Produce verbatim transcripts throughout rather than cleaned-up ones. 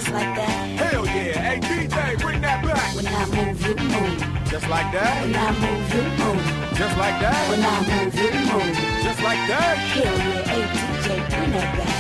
Just like that. Hell yeah. Hey, D J, bring that back. When I move, you move. Just like that. When I move, you move. Just like that. When I move, you move. Just like that. Hell yeah. Hey, D J, bring that back.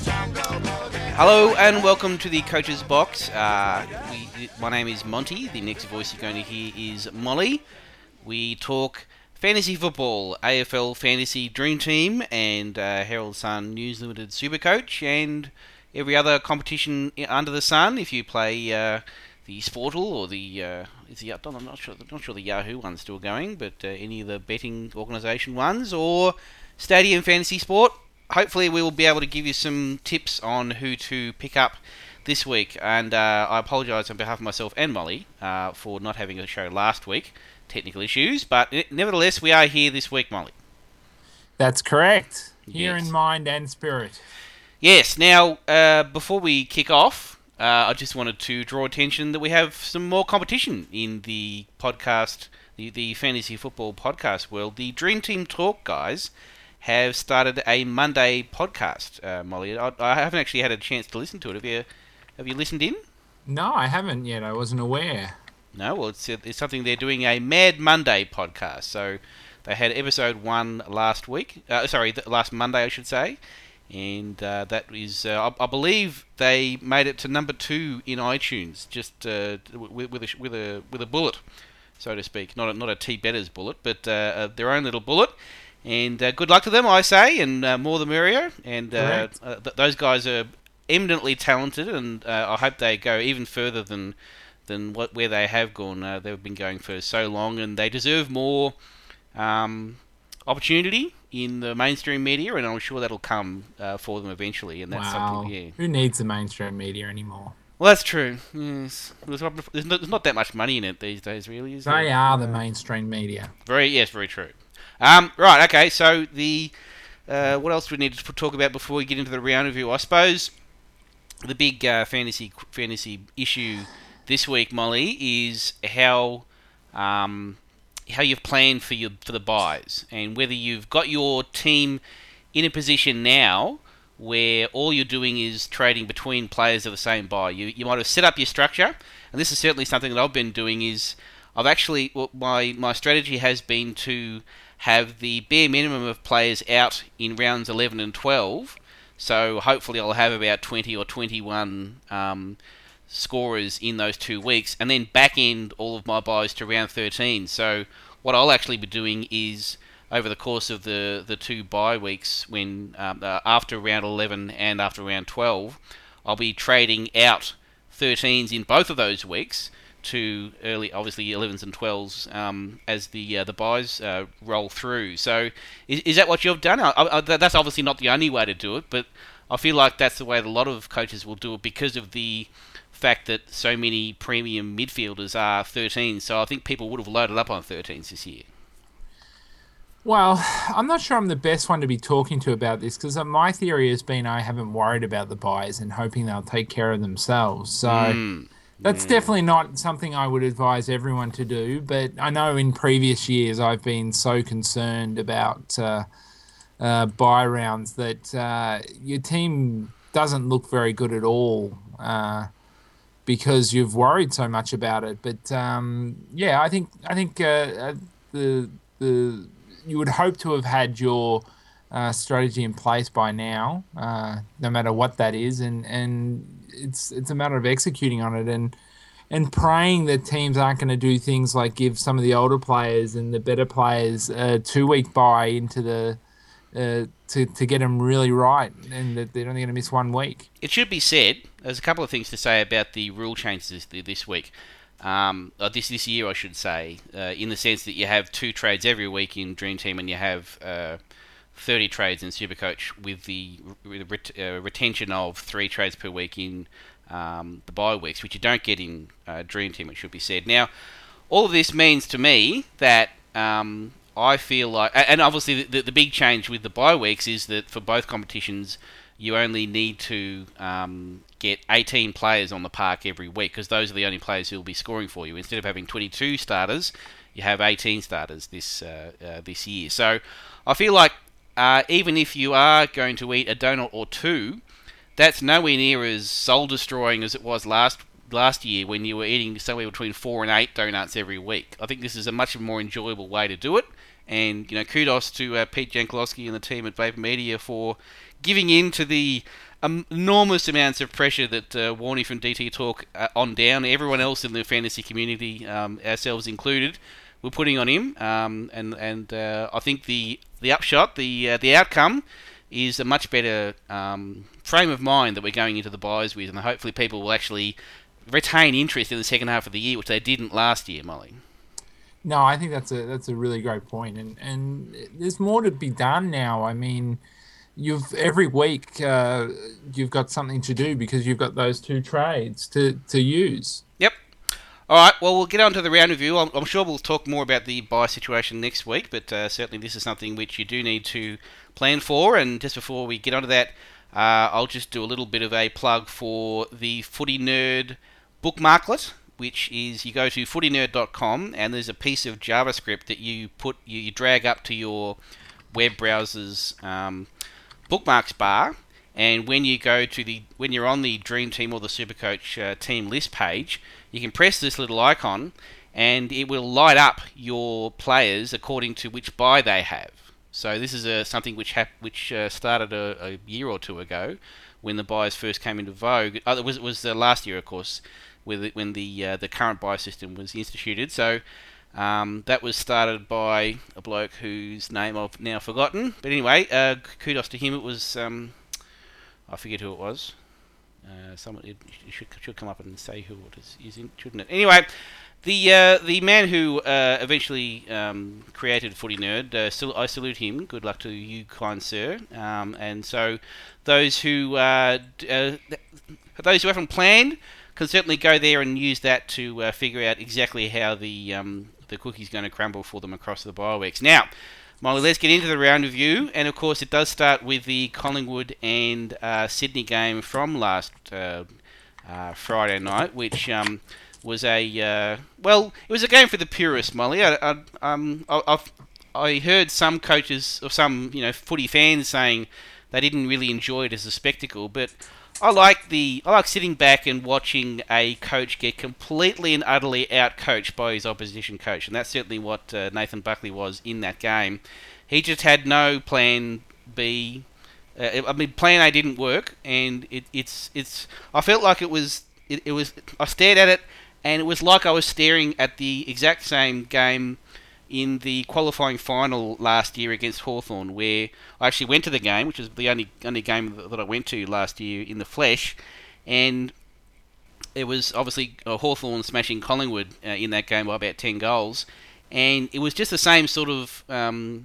Hello and welcome to the Coach's Box. Uh, we, my name is Monty. The next voice you're going to hear is Molly. We talk fantasy football, A F L Fantasy Dream Team, and uh, Herald Sun News Limited Supercoach, and every other competition under the sun. If you play uh, the Sportal or the uh, is the I'm not sure, not sure the Yahoo one's still going, but uh, any of the betting organisation ones or Stadium Fantasy Sport. Hopefully we will be able to give you some tips on who to pick up this week. And uh, I apologise on behalf of myself and Molly uh, for not having a show last week. Technical issues. But nevertheless, we are here this week, Molly. That's correct. Here Yes. in mind and spirit. Yes. Now, uh, before we kick off, uh, I just wanted to draw attention that we have some more competition in the podcast, the, the fantasy football podcast world. The Dream Team Talk guys have started a Monday podcast, uh, Molly. I, I haven't actually had a chance to listen to it. Have you? Have you listened in? No, I haven't yet. I wasn't aware. No. Well, it's it's something they're doing, a Mad Monday podcast. So they had episode one last week. Uh, sorry, th- last Monday, I should say. And uh, that is, uh, I, I believe they made it to number two in iTunes, just uh, with, with a with a with a bullet, so to speak. Not a, not a T Better's bullet, but uh, uh, their own little bullet. And uh, good luck to them, I say, and uh, more the merrier. And uh, uh, th- those guys are eminently talented, and uh, I hope they go even further than than what where they have gone. Uh, they've been going for so long, and they deserve more um, opportunity in the mainstream media, and I'm sure that'll come uh, for them eventually. And that's Wow. something, yeah. Who needs the mainstream media anymore? Well, that's true. Yes, there's not, there's not, there's not that much money in it these days, really. Is They there? are the mainstream media. Very yes, very true. Um, right, okay. So the uh, what else do we need to talk about before we get into the round review? I suppose the big uh, fantasy fantasy issue this week, Molly, is how um, how you've planned for your for the buys, and whether you've got your team in a position now where all you're doing is trading between players of the same buy. You you might have set up your structure, and this is certainly something that I've been doing. Is I've actually well, my my strategy has been to have the bare minimum of players out in rounds eleven and twelve. So hopefully I'll have about twenty or twenty-one um, scorers in those two weeks, and then back end all of my buys to round thirteen. So what I'll actually be doing is, over the course of the, the two bye weeks, when um, uh, after round eleven and after round twelve, I'll be trading out thirteens in both of those weeks to early, obviously elevens and twelves um, as the uh, the buys uh, roll through. So is, is that what you've done? I, I, that's obviously not the only way to do it, but I feel like that's the way that a lot of coaches will do it because of the fact that so many premium midfielders are thirteens. So I think people would have loaded up on thirteens this year. Well, I'm not sure I'm the best one to be talking to about this because my theory has been I haven't worried about the buys and hoping they'll take care of themselves. So Mm. that's Yeah. definitely not something I would advise everyone to do. But I know in previous years I've been so concerned about uh, uh, buy rounds that uh, your team doesn't look very good at all uh, because you've worried so much about it. But um, yeah, I think I think uh, uh, the the you would hope to have had your uh, strategy in place by now, uh, no matter what that is, and and it's it's a matter of executing on it and and praying that teams aren't going to do things like give some of the older players and the better players a two week buy into the uh, to to get them really right, and that they're only going to miss one week. It should be said, there's a couple of things to say about the rule changes this, this week. Um, uh, this this year, I should say, uh, in the sense that you have two trades every week in Dream Team, and you have uh, thirty trades in Supercoach with the re- ret- uh, retention of three trades per week in um, the bye weeks, which you don't get in uh, Dream Team. It should be said. Now, all of this means to me that um, I feel like, and obviously the, the big change with the bye weeks is that for both competitions, you only need to um, get eighteen players on the park every week because those are the only players who will be scoring for you. Instead of having twenty-two starters, you have eighteen starters this uh, uh, this year. So I feel like uh, even if you are going to eat a donut or two, that's nowhere near as soul destroying as it was last last year when you were eating somewhere between four and eight donuts every week. I think this is a much more enjoyable way to do it. And, you know, kudos to uh, Pete Jankelowski and the team at Vapor Media for giving in to the um, enormous amounts of pressure that uh, Warnie from D T Talk uh, on down, everyone else in the fantasy community, um, ourselves included, were putting on him. Um, and and uh, I think the the upshot, the uh, the outcome, is a much better um, frame of mind that we're going into the buys with, and hopefully people will actually retain interest in the second half of the year, which they didn't last year, Molly. No, I think that's a that's a really great point, and and there's more to be done now. I mean, you've every week uh, you've got something to do because you've got those two trades to, to use. Yep. All right. Well, we'll get on to the round review. I'm, I'm sure we'll talk more about the buy situation next week, but uh, certainly this is something which you do need to plan for. And just before we get onto that, uh, I'll just do a little bit of a plug for the Footy Nerd bookmarklet, which is you go to footy nerd dot com and there's a piece of JavaScript that you put you, you drag up to your web browser's um, bookmarks bar, and when you go to the when you're on the Dream Team or the Supercoach uh, team list page, you can press this little icon and it will light up your players according to which buy they have. So this is a, something which hap- which uh, started a, a year or two ago when the buys first came into vogue. Oh, it was it was uh, last year, of course, with it, when the uh, the current buy system was instituted. So um, that was started by a bloke whose name I've now forgotten. But anyway, uh, kudos to him. It was um, I forget who it was. Uh, someone it should should come up and say who it is, is in, shouldn't it? Anyway, the uh, the man who uh, eventually um, created Footy Nerd, uh, still, I salute him. Good luck to you, kind sir. Um, and so those who uh, d- uh, those who haven't planned can certainly go there and use that to uh, figure out exactly how the um, the cookie's going to crumble for them across the bye weeks. Now, Molly, let's get into the round review, and of course it does start with the Collingwood and uh, Sydney game from last uh, uh, Friday night, which um, was a uh, well, it was a game for the purists, Molly. I, I, um, I, I've, I heard some coaches or some you know footy fans saying they didn't really enjoy it as a spectacle, but I like the I like sitting back and watching a coach get completely and utterly outcoached by his opposition coach, and that's certainly what uh, Nathan Buckley was in that game. He just had no plan B. Uh, I mean, plan A didn't work, and it, it's it's. I felt like it was it, it was. I stared at it, and it was like I was staring at the exact same game in the qualifying final last year against Hawthorn, where I actually went to the game, which is the only only game that I went to last year in the flesh, and it was obviously uh, Hawthorn smashing Collingwood uh, in that game by about ten goals, and it was just the same sort of um,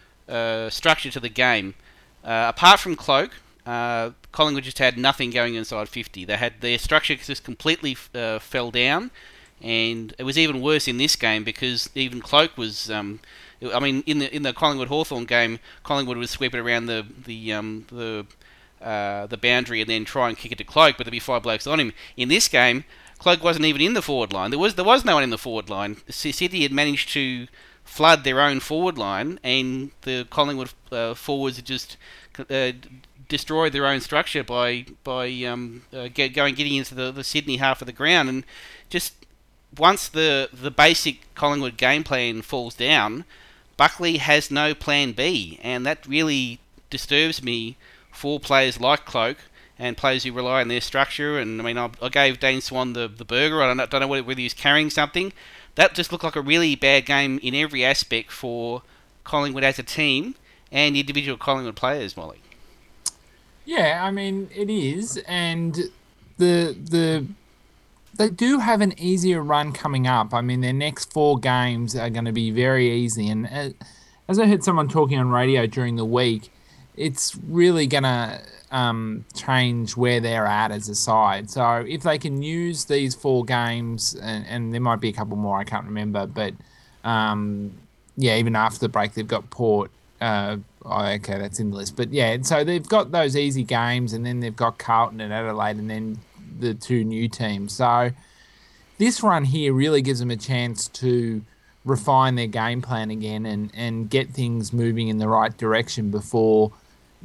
uh, structure to the game. Uh, apart from Cloak, uh, Collingwood just had nothing going inside fifty. They had their structure just completely uh, fell down. And it was even worse in this game because even Cloak was. Um, I mean, in the in the Collingwood Hawthorn game, Collingwood would sweep it around the the um, the uh, the boundary and then try and kick it to Cloak, but there'd be five blokes on him. In this game, Cloak wasn't even in the forward line. There was there was no one in the forward line. Sydney had managed to flood their own forward line, and the Collingwood uh, forwards had just uh, destroyed their own structure by by um, uh, get, going getting into the, the Sydney half of the ground, and just. Once the, the basic Collingwood game plan falls down, Buckley has no plan B, and that really disturbs me for players like Cloak and players who rely on their structure. And I mean, I, I gave Dane Swan the, the burger. I don't know, don't know whether he was carrying something. That just looked like a really bad game in every aspect for Collingwood as a team and individual Collingwood players, Molly. Yeah, I mean it is, and the the. They do have an easier run coming up. I mean, their next four games are going to be very easy. And as I heard someone talking on radio during the week, it's really going to um, change where they're at as a side. So if they can use these four games, and, and there might be a couple more, I can't remember, but um, yeah, even after the break, they've got Port. Uh, oh, okay, that's in the list. But yeah, so they've got those easy games, and then they've got Carlton and Adelaide, and then the two new teams. So this run here really gives them a chance to refine their game plan again and, and get things moving in the right direction before,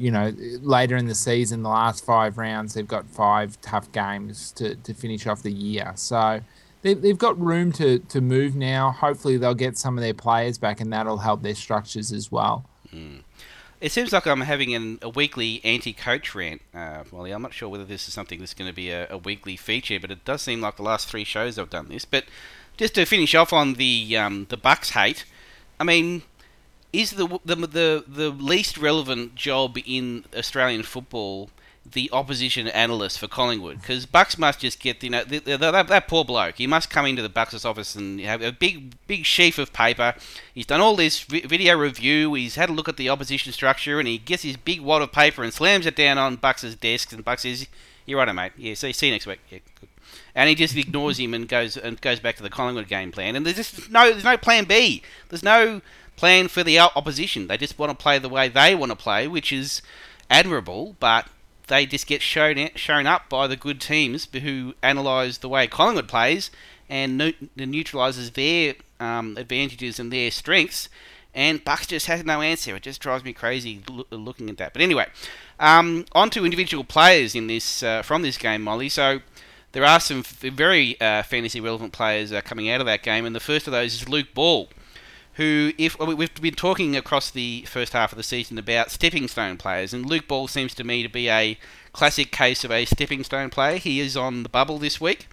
you know, later in the season, the last five rounds, they've got five tough games to, to finish off the year. So they, they've got room to, to move now. Hopefully they'll get some of their players back, and that'll help their structures as well. Mm. It seems like I'm having an, a weekly anti-coach rant, uh, Molly. I'm not sure whether this is something that's going to be a, a weekly feature, but it does seem like the last three shows I've done this. But just to finish off on the um, the Bucks hate, I mean, is the, the the the least relevant job in Australian football the opposition analyst for Collingwood? Because Bucks must just get, you know, the, the, that, that poor bloke. He must come into the Bucks' office and have a big big sheaf of paper. He's done all this vi- video review. He's had a look at the opposition structure, and he gets his big wad of paper and slams it down on Bucks' desk. And Bucks says, "You're right, mate. Yeah, see, see you next week." Yeah, good. And he just ignores him and goes and goes back to the Collingwood game plan. And there's just no there's no plan B. There's no plan for the opposition. They just want to play the way they want to play, which is admirable, but they just get shown shown up by the good teams who analyse the way Collingwood plays and ne- neutralises their um, advantages and their strengths, and Bucks just has no answer. It just drives me crazy lo- looking at that. But anyway, um, on to individual players in this uh, from this game, Molly. So there are some f- very uh, fantasy relevant players uh, coming out of that game, and the first of those is Luke Ball, who, if well, we've been talking across the first half of the season about stepping stone players, and Luke Ball seems to me to be a classic case of a stepping stone player. He is on the bubble this week,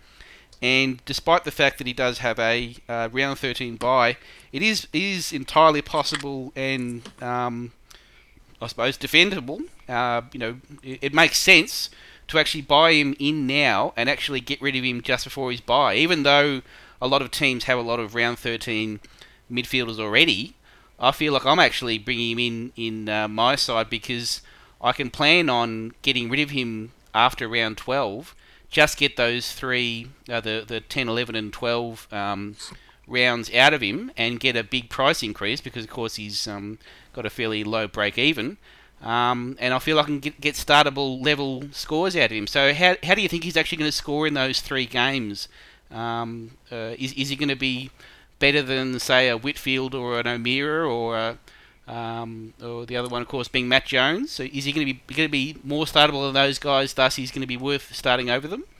and despite the fact that he does have a uh, round thirteen bye, it is is entirely possible and um, I suppose defendable. Uh, you know, it, it makes sense to actually buy him in now and actually get rid of him just before his bye, even though a lot of teams have a lot of round thirteen midfielders already. I feel like I'm actually bringing him in in uh, my side because I can plan on getting rid of him after round twelve, just get those three, uh, the, the ten, eleven and twelve um, rounds out of him and get a big price increase because, of course, he's um, got a fairly low break-even. Um, and I feel I can get, get startable level scores out of him. So how how do you think he's actually going to score in those three games? Um, uh, is, is he going to be better than, say, a Whitfield or an O'Meara or a, um, or the other one, of course, being Matt Jones? So is he going to be going to be more startable than those guys? Thus, he's going to be worth starting over them.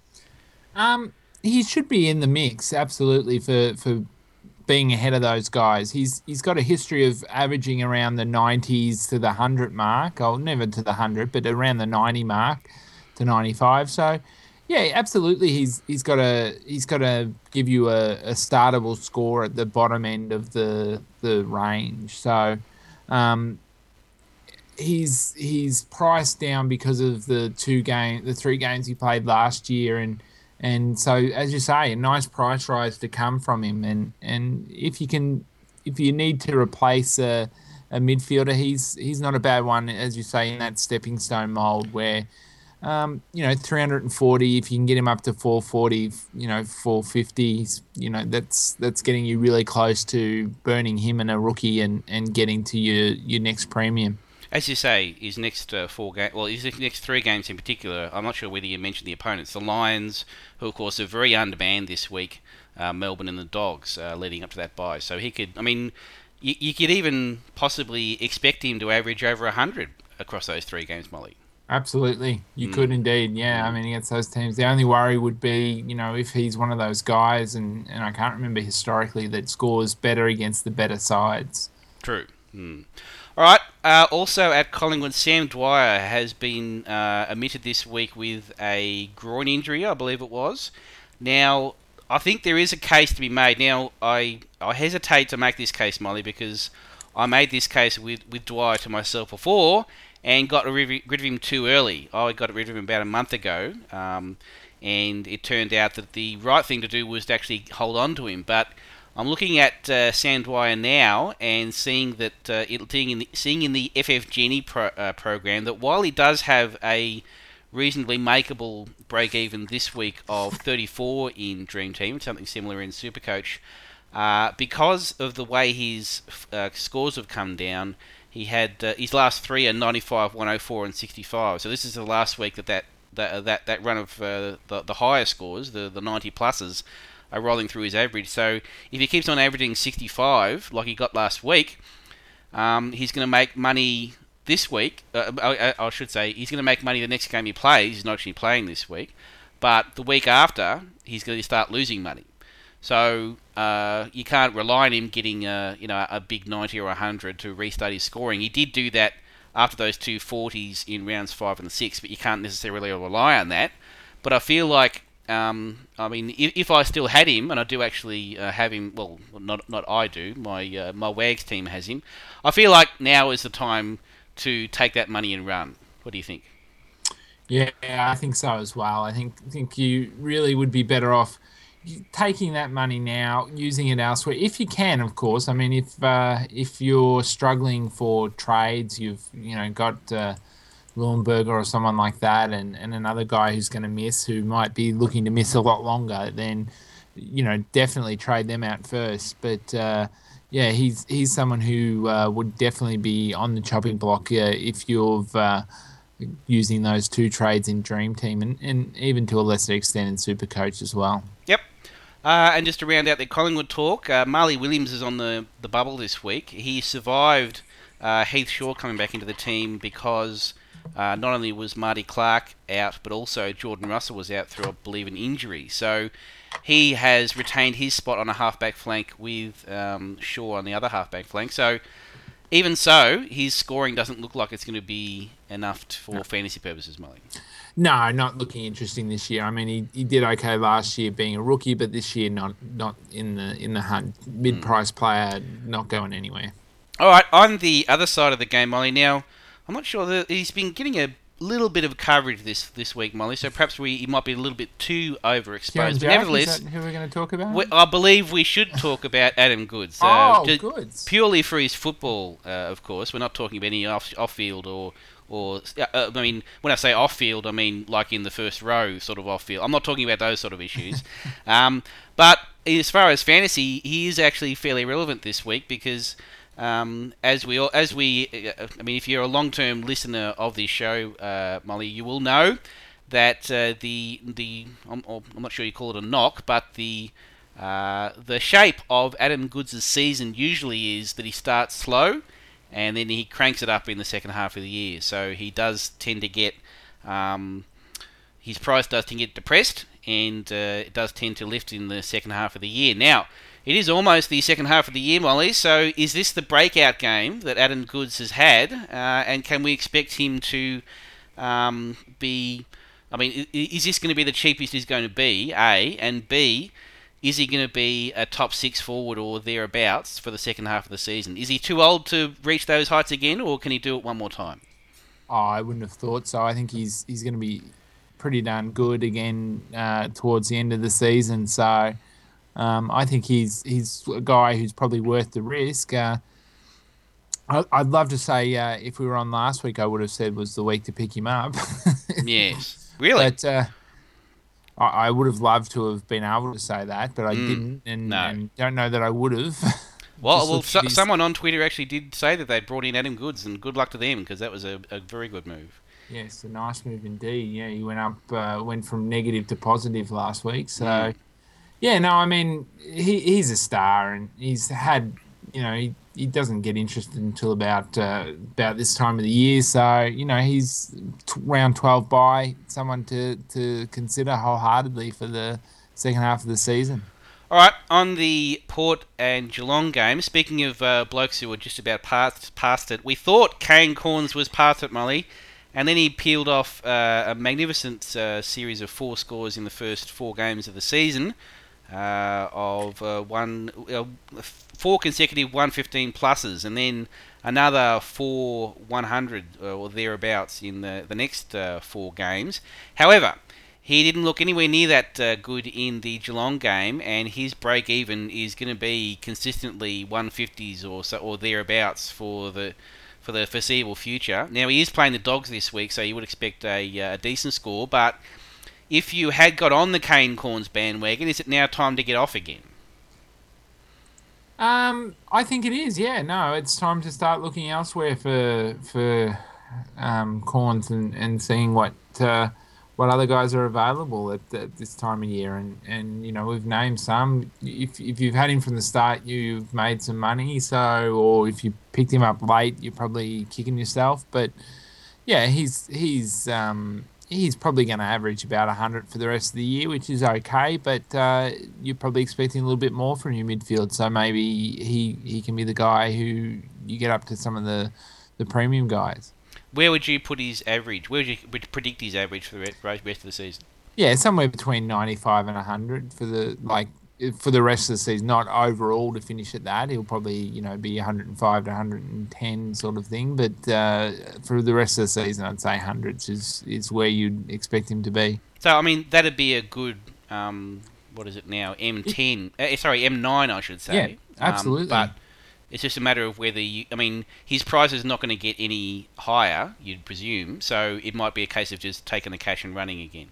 Um, he should be in the mix, absolutely, for, for being ahead of those guys. He's he's got a history of averaging around the nineties to the hundred mark. Oh, never to the hundred, but around the ninety mark to ninety-five. So, yeah, absolutely. He's he's got a he's got to give you a, a startable score at the bottom end of the the range. So, um, he's he's priced down because of the two game the three games he played last year, and and so as you say, a nice price rise to come from him. And and if you can, if you need to replace a a midfielder, he's he's not a bad one, as you say, in that stepping stone mold where. Um, you know, three hundred forty, if you can get him up to four forty, you know, four fifty, you know, that's that's getting you really close to burning him and a rookie and, and getting to your, your next premium. As you say, his next uh, four games, well, his next three games in particular, I'm not sure whether you mentioned the opponents. The Lions, who, of course, are very undermanned this week, uh, Melbourne and the Dogs, uh, leading up to that bye. So he could, I mean, you, you could even possibly expect him to average over one hundred across those three games, Molly. Absolutely. You Mm. could indeed. Yeah. I mean, against those teams, the only worry would be, you know, if he's one of those guys, and, and I can't remember historically, that scores better against the better sides. True. Mm. All right. Uh, also at Collingwood, Sam Dwyer has been uh, omitted this week with a groin injury, I believe it was. Now, I think there is a case to be made. Now, I, I hesitate to make this case, Molly, because I made this case with, with Dwyer to myself before, and got rid of him too early. I got rid of him about a month ago, um, and it turned out that the right thing to do was to actually hold on to him. But I'm looking at uh, Sam Dwyer now and seeing that uh, it, seeing in the, seeing in the F F Genie pro, uh, program that while he does have a reasonably makeable break-even this week of thirty-four in Dream Team, something similar in Supercoach, uh, because of the way his uh, scores have come down. He had uh, his last three are ninety-five, one oh four, and sixty-five. So this is the last week that that that that, that run of uh, the the higher scores, the the ninety pluses, are rolling through his average. So if he keeps on averaging sixty-five like he got last week, um, he's going to make money this week. Uh, I, I should say he's going to make money the next game he plays. He's not actually playing this week, but the week after he's going to start losing money. So uh, you can't rely on him getting uh, you know a big ninety or a hundred to restart his scoring. He did do that after those two forties in rounds five and six, but you can't necessarily rely on that. But I feel like, um, I mean, if, if I still had him, and I do actually uh, have him, well, not not I do, my uh, my Wags team has him, I feel like now is the time to take that money and run. What do you think? Yeah, I think so as well. I think think you really would be better off taking that money now, using it elsewhere, if you can, of course. I mean, if uh, if you're struggling for trades, you've you know got uh, Leuenberger or someone like that, and, and another guy who's going to miss, who might be looking to miss a lot longer, then you know definitely trade them out first. But uh, yeah, he's he's someone who uh, would definitely be on the chopping block uh, if you've uh, using those two trades in Dream Team, and, and even to a lesser extent in Supercoach as well. Yep. Uh, and just to round out the Collingwood talk, uh, Marley Williams is on the, the bubble this week. He survived uh, Heath Shaw coming back into the team because uh, not only was Marty Clark out, but also Jordan Russell was out through, I believe, an injury. So he has retained his spot on a halfback flank with um, Shaw on the other halfback flank. So even so, his scoring doesn't look like it's going to be enough t- for no. fantasy purposes, Molly. No, not looking interesting this year. I mean, he, he did okay last year being a rookie, but this year not not in the in the hunt. Mid-price mm. player, not going anywhere. All right, on the other side of the game, Molly. Now, I'm not sure that he's been getting a little bit of coverage this, this week, Molly. So perhaps we he might be a little bit too overexposed. But nevertheless, is that who we're going to talk about? We, I believe we should talk about Adam Goodes. Uh, oh, Goodes. Purely for his football, uh, of course. We're not talking about any off off field or. Or uh, I mean, when I say off-field, I mean like in the first row, sort of off-field. I'm not talking about those sort of issues. um, but as far as fantasy, he is actually fairly relevant this week because, um, as we all, as we, uh, I mean, if you're a long-term listener of this show, uh, Molly, you will know that uh, the the I'm, I'm not sure you call it a knock, but the uh, the shape of Adam Goodes' season usually is that he starts slow. And then he cranks it up in the second half of the year. So he does tend to get, um, his price does tend to get depressed, and uh, it does tend to lift in the second half of the year. Now, it is almost the second half of the year, Molly, so is this the breakout game that Adam Goodes has had? Uh, and can we expect him to um, be, I mean, is this going to be the cheapest he's going to be, A, and B, is he going to be a top six forward or thereabouts for the second half of the season? Is he too old to reach those heights again, or can he do it one more time? Oh, I wouldn't have thought so. I think he's he's going to be pretty darn good again uh, towards the end of the season. So um, I think he's he's a guy who's probably worth the risk. Uh, I, I'd love to say uh, if we were on last week, I would have said was the week to pick him up. Yes, really. But uh, I would have loved to have been able to say that, but I mm, didn't, and, no. and don't know that I would have. Well, well, so, someone on Twitter actually did say that they'd brought in Adam Goodes, and good luck to them because that was a, a very good move. Yes, a nice move indeed. Yeah, he went up, uh, went from negative to positive last week. So, mm. yeah, no, I mean, he he's a star, and he's had, you know, he, he doesn't get interested until about uh, about this time of the year. So, you know, he's t- round twelve by someone to, to consider wholeheartedly for the second half of the season. All right, on the Port and Geelong game, speaking of uh, blokes who were just about past, past it, we thought Kane Cornes was past it, Molly, and then he peeled off uh, a magnificent uh, series of four scores in the first four games of the season. Uh, of uh, one, uh, four consecutive one fifteen pluses, and then another four one hundred uh, or thereabouts in the the next uh, four games. However, he didn't look anywhere near that uh, good in the Geelong game, and his break even is going to be consistently one fifties or so or thereabouts for the for the foreseeable future. Now he is playing the Dogs this week, so you would expect a, uh, a decent score, but if you had got on the Kane Cornes bandwagon, is it now time to get off again? Um, I think it is. Yeah, no, it's time to start looking elsewhere for for um, Cornes and, and seeing what uh, what other guys are available at, at this time of year, and, and you know we've named some. If if you've had him from the start, you've made some money. So, or if you picked him up late, you're probably kicking yourself. But yeah, he's he's um, he's probably going to average about a hundred for the rest of the year, which is okay. But uh, you're probably expecting a little bit more from your midfield. So maybe he he can be the guy who you get up to some of the the premium guys. Where would you put his average? Where would you would you predict his average for the rest rest of the season? Yeah, somewhere between ninety-five and one hundred for the like for the rest of the season. Not overall to finish at that. He'll probably you know be one hundred five to one hundred ten sort of thing. But uh, for the rest of the season, I'd say hundreds is is where you'd expect him to be. So I mean that'd be a good um, what is it now? M ten. Uh, sorry, M nine I should say. Yeah, absolutely. Um, but it's just a matter of whether you... I mean, his price is not going to get any higher, you'd presume, so it might be a case of just taking the cash and running again.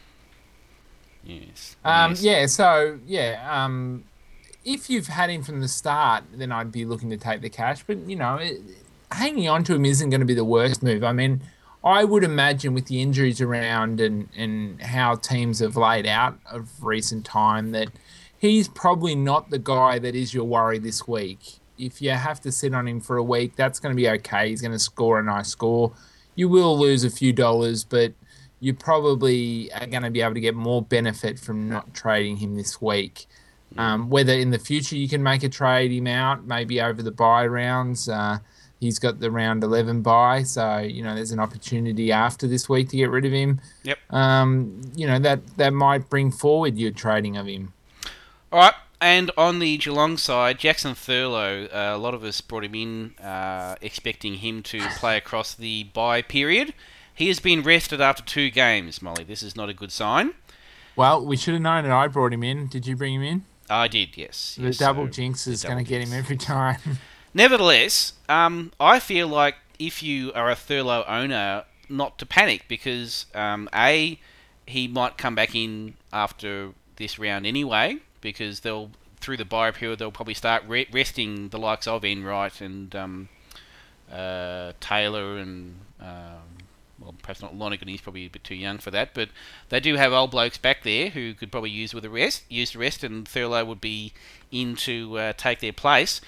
Yes. Um, yes. Yeah, so, yeah, um, if you've had him from the start, then I'd be looking to take the cash. But, you know, it, hanging on to him isn't going to be the worst move. I mean, I would imagine with the injuries around and, and how teams have laid out of recent time that he's probably not the guy that is your worry this week. If you have to sit on him for a week, that's going to be okay. He's going to score a nice score. You will lose a few dollars, but you probably are going to be able to get more benefit from not trading him this week. Um, whether in the future you can make a trade him out, maybe over the bye rounds. Uh, he's got the round eleven bye, so you know there's an opportunity after this week to get rid of him. Yep. Um, you know that that might bring forward your trading of him. All right. And on the Geelong side, Jackson Thurlow, uh, a lot of us brought him in uh, expecting him to play across the bye period. He has been rested after two games, Molly. This is not a good sign. Well, we should have known that I brought him in. Did you bring him in? I did, yes. The yes, double so jinx is double going to get jinx. him every time. Nevertheless, um, I feel like if you are a Thurlow owner, not to panic because, um, A, he might come back in after this round anyway, because they'll through the bye period they'll probably start re- resting the likes of Enright and um, uh, Taylor and um, well perhaps not Lonergan, he's probably a bit too young for that, but they do have old blokes back there who could probably use with a rest, use the rest, and Thurlow would be in to uh, take their place.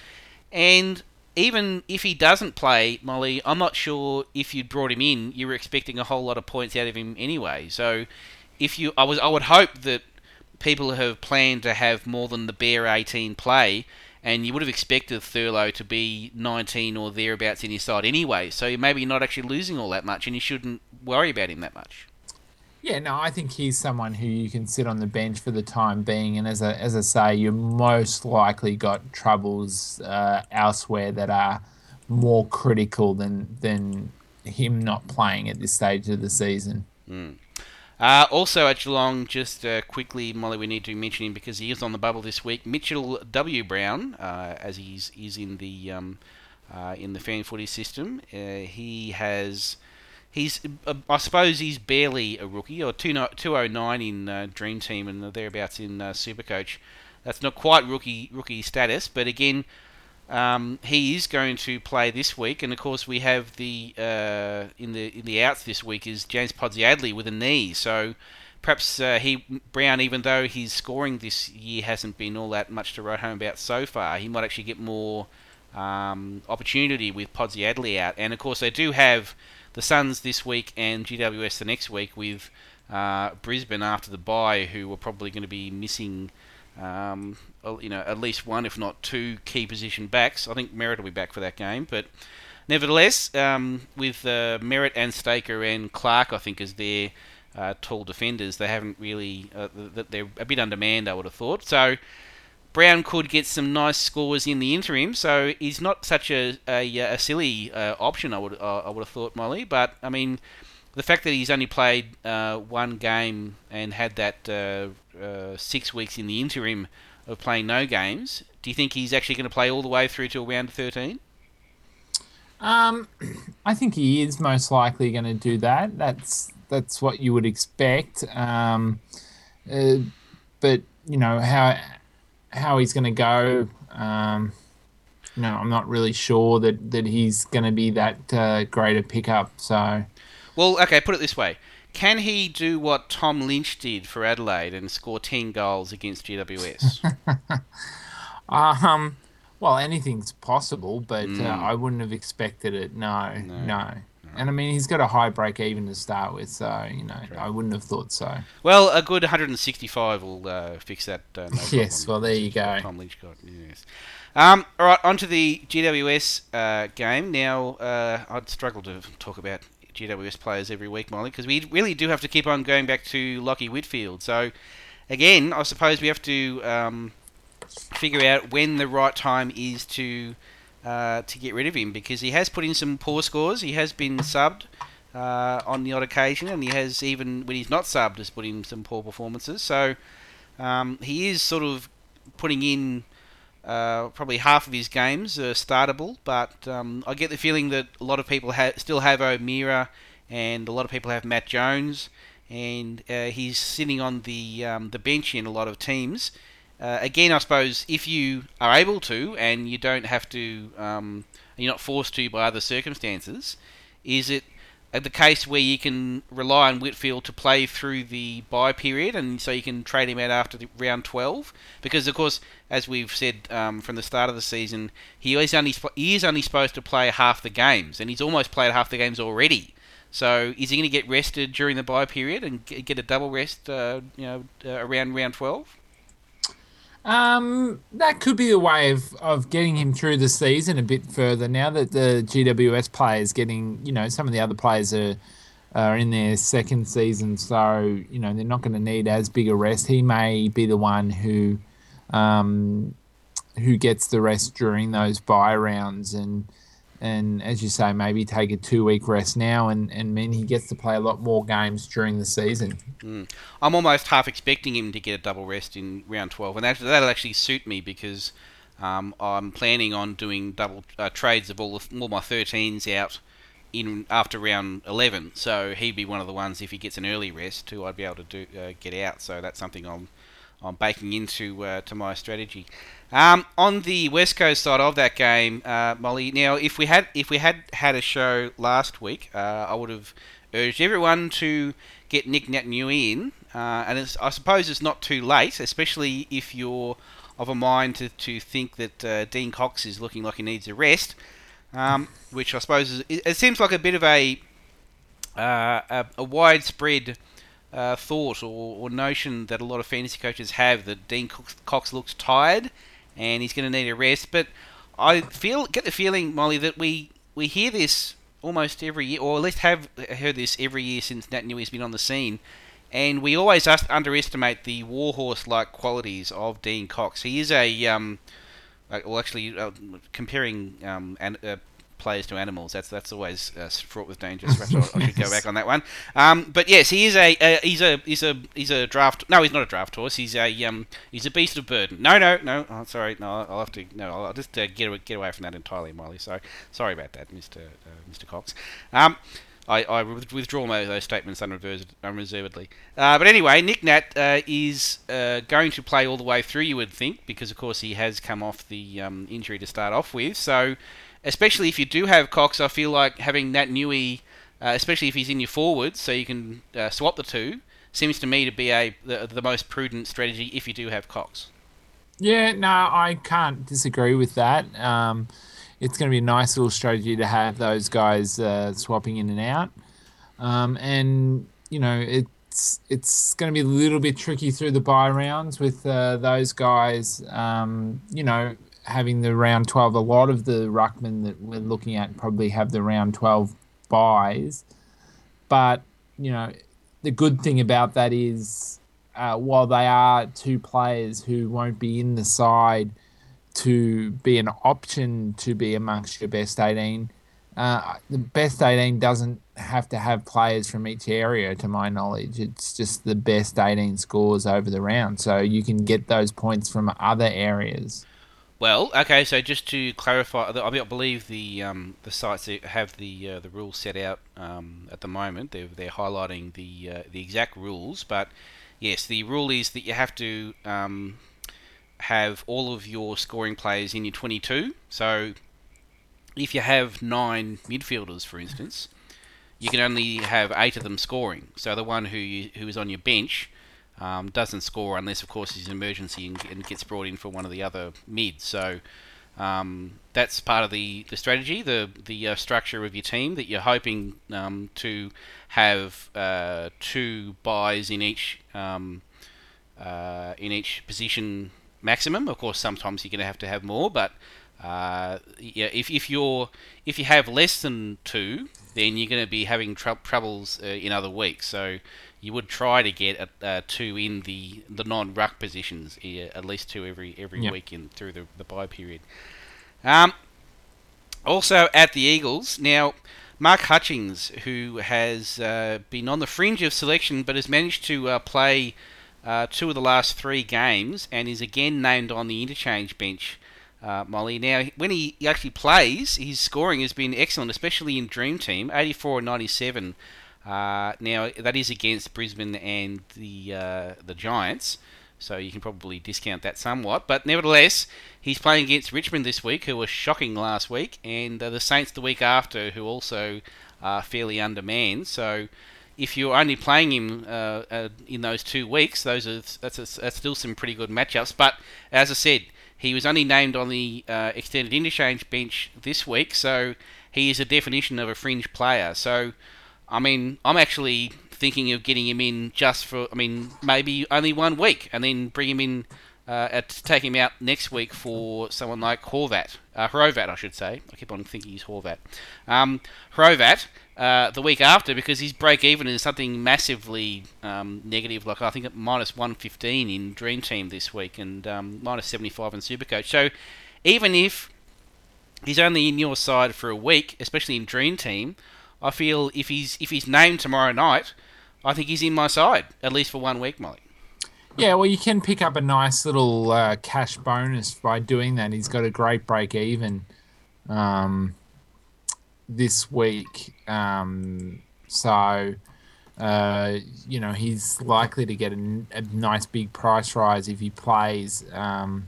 And even if he doesn't play, Molly, I'm not sure if you'd brought him in, you were expecting a whole lot of points out of him anyway. So if you, I was, I would hope that people have planned to have more than the bare eighteen play, and you would have expected Thurlow to be nineteen or thereabouts in his side anyway, so you're maybe not actually losing all that much, and you shouldn't worry about him that much. Yeah, no, I think he's someone who you can sit on the bench for the time being, and as I, as I say, you most likely got troubles uh, elsewhere that are more critical than than him not playing at this stage of the season. Mm. Uh, also at Geelong, just uh, quickly, Molly, we need to mention him because he is on the bubble this week. Mitchell W. Brown, uh, as he's is in the um, uh, in the fan footy system, uh, he has he's uh, I suppose he's barely a rookie, or two oh nine in uh, Dream Team and thereabouts in uh, Supercoach. That's not quite rookie rookie status, but again. Um, he is going to play this week, and of course we have the uh, in the in the outs this week is James Podsiadly with a knee. So perhaps uh, he Brown, even though his scoring this year hasn't been all that much to write home about so far, he might actually get more um, opportunity with Podsiadly out. And of course they do have the Suns this week and G W S the next week with uh, Brisbane after the bye, who are probably going to be missing. Um, you know, at least one, if not two, key position backs. I think Merritt will be back for that game, but nevertheless, um, with uh, Merritt and Staker and Clark, I think as their uh, tall defenders, they haven't really. Uh, they're a bit undermanned, I would have thought. So Brown could get some nice scores in the interim. So he's not such a a, a silly uh, option, I would uh, I would have thought, Molly. But I mean. The fact that he's only played uh, one game and had that uh, uh, six weeks in the interim of playing no games, do you think he's actually going to play all the way through to round thirteen? Um, I think he is most likely going to do that. That's that's what you would expect. Um, uh, but you know how how he's going to go. Um, no, I'm not really sure that, that he's going to be that uh, great a pickup. So. Well, okay, put it this way. can he do what Tom Lynch did for Adelaide and score ten goals against G W S? Um, well, anything's possible, but Mm. uh, I wouldn't have expected it. No, No, no, And I mean, he's got a high break even to start with, so you know, True. I wouldn't have thought so. Well, a good one hundred sixty-five will uh, fix that. Uh, no Yes, problem. well, there you That's what go. Tom Lynch got. Yes. Um, all right, on to the G W S uh, game. Now, uh, I'd struggle to talk about G W S players every week, Molly, because we really do have to keep on going back to Lockie Whitfield. So, again, I suppose we have to um, figure out when the right time is to uh, to get rid of him, because he has put in some poor scores. He has been subbed uh, on the odd occasion, and he has, even when he's not subbed, has put in some poor performances. So, um, he is sort of putting in Uh, probably half of his games are startable, but um, I get the feeling that a lot of people ha- still have O'Meara, and a lot of people have Matt Jones, and uh, he's sitting on the um, the bench in a lot of teams. Uh, again, I suppose if you are able to, and you don't have to, um, you're not forced to by other circumstances, is it uh, the case where you can rely on Whitfield to play through the bye period, and so you can trade him out after the round twelve? Because, of course, as we've said um, from the start of the season, he is only he is only supposed to play half the games, and he's almost played half the games already. So, is he going to get rested during the bye period and get a double rest, uh, you know, uh, around round twelve? Um, that could be a way of, of getting him through the season a bit further. Now that the G W S players getting, you know, some of the other players are are in their second season, so you know they're not going to need as big a rest. He may be the one who, um, who gets the rest during those bye rounds, and and as you say, maybe take a two week rest now, and and mean he gets to play a lot more games during the season. Mm. I'm almost half expecting him to get a double rest in round twelve, and that, that'll actually suit me, because um, I'm planning on doing double uh, trades of all, the, all my thirteens out in after round eleven. So he'd be one of the ones, if he gets an early rest, who I'd be able to do uh, get out. So that's something I'm I'm baking into uh, to my strategy. Um, on the West Coast side of that game, uh, Molly. Now, if we had if we had had a show last week, uh, I would have urged everyone to get Nick Naitanui in, uh, and it's, I suppose it's not too late, especially if you're of a mind to, to think that uh, Dean Cox is looking like he needs a rest, um, which I suppose is, it, it seems like a bit of a uh, a, a widespread uh, thought or, or notion that a lot of fantasy coaches have, that Dean Cox, Cox looks tired and he's going to need a rest. But I feel get the feeling, Molly, that we, we hear this almost every year, or at least have heard this every year since Naitanui has been on the scene, and we always just underestimate the warhorse-like qualities of Dean Cox. He is a, um, well, actually, uh, comparing um, an, uh, players to animals, that's that's always uh, fraught with danger. So perhaps I should go back on that one. Um, but yes, he is a, a he's a he's a he's a draft. No, he's not a draft horse. He's a um he's a beast of burden. No, no, no. Oh, sorry, no. I'll have to no. I'll just uh, get get away from that entirely, Molly. So sorry about that, Mister Uh, Mister Cox. Um. I, I withdraw my, those statements unreserved, unreservedly. Uh, but anyway, Nick Nat uh, is uh, going to play all the way through, you would think, because of course he has come off the um, injury to start off with. So, especially if you do have Cox, I feel like having Naitanui, uh, especially if he's in your forwards, so you can uh, swap the two, seems to me to be a the, the most prudent strategy if you do have Cox. Yeah, no, I can't disagree with that. Um, It's going to be a nice little strategy to have those guys uh, swapping in and out. Um, and, you know, it's it's going to be a little bit tricky through the bye rounds with uh, those guys, um, you know, having the round twelve. A lot of the ruckmen that we're looking at probably have the round twelve buys. But, you know, the good thing about that is uh, while they are two players who won't be in the side to be an option to be amongst your best eighteen, uh, the best eighteen doesn't have to have players from each area, to my knowledge. It's just the best eighteen scores over the round, so you can get those points from other areas. Well, okay, so just to clarify, I believe the um, the sites that have the uh, the rules set out um, at the moment. They're they're highlighting the uh, the exact rules, but yes, the rule is that you have to um, have all of your scoring players in your twenty-two. So if you have nine midfielders, for instance, you can only have eight of them scoring. So the one who you, who is on your bench um, doesn't score unless, of course, it's an emergency and, and gets brought in for one of the other mids. So um, that's part of the, the strategy, the the uh, structure of your team, that you're hoping um, to have uh, two buys in each um, uh, in each position maximum. Of course, sometimes you're going to have to have more, but uh, yeah, if if you're if you have less than two, then you're going to be having tr- troubles uh, in other weeks. So you would try to get a, uh, two in the, the non-ruck positions, uh, at least two every every Yep. week in through the, the bye period. Um, also at the Eagles now, Mark Hutchings, who has uh, been on the fringe of selection but has managed to uh, play uh, two of the last three games and is again named on the interchange bench. Uh, Molly. Now, when he actually plays, his scoring has been excellent, especially in Dream Team, eighty-four and ninety-seven. Uh, now, that is against Brisbane and the uh, the Giants, so you can probably discount that somewhat. But nevertheless, he's playing against Richmond this week, who were shocking last week, and uh, the Saints the week after, who also are fairly undermanned. So if you're only playing him uh, uh, in those two weeks, those are that's, a, that's still some pretty good matchups. But as I said, he was only named on the uh, extended interchange bench this week, so he is a definition of a fringe player. So, I mean, I'm actually thinking of getting him in just for, I mean, maybe only one week, and then bring him in, uh, at, take him out next week for someone like Horvat, uh, Horvat, I should say. I keep on thinking he's Horvat. Um, Horvat, uh, the week after, because his break-even is something massively um, negative, like I think at minus one fifteen in Dream Team this week, and um, minus seventy-five in Supercoach. So even if he's only in your side for a week, especially in Dream Team, I feel if he's if he's named tomorrow night, I think he's in my side, at least for one week, Molly. Yeah, well, you can pick up a nice little uh, cash bonus by doing that. He's got a great break even um, this week. Um, so, uh, you know, he's likely to get a, a nice big price rise if he plays um,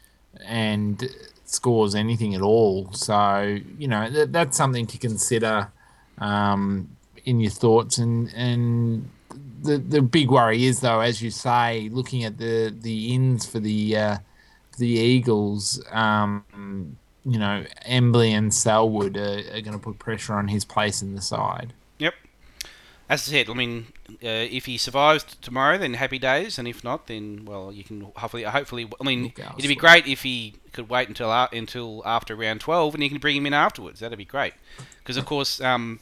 and scores anything at all. So, you know, th- that's something to consider um, in your thoughts. And, and the the big worry is, though, as you say, looking at the, the ins for the uh, the Eagles, um, you know, Embley and Selwood are, are going to put pressure on his place in the side. Yep. As I said, I mean, uh, if he survives tomorrow, then happy days, and if not, then, well, you can hopefully, hopefully, I mean, Look it'd be elsewhere. great if he could wait until uh, until after round twelve, and you can bring him in afterwards. That'd be great, because of course, um,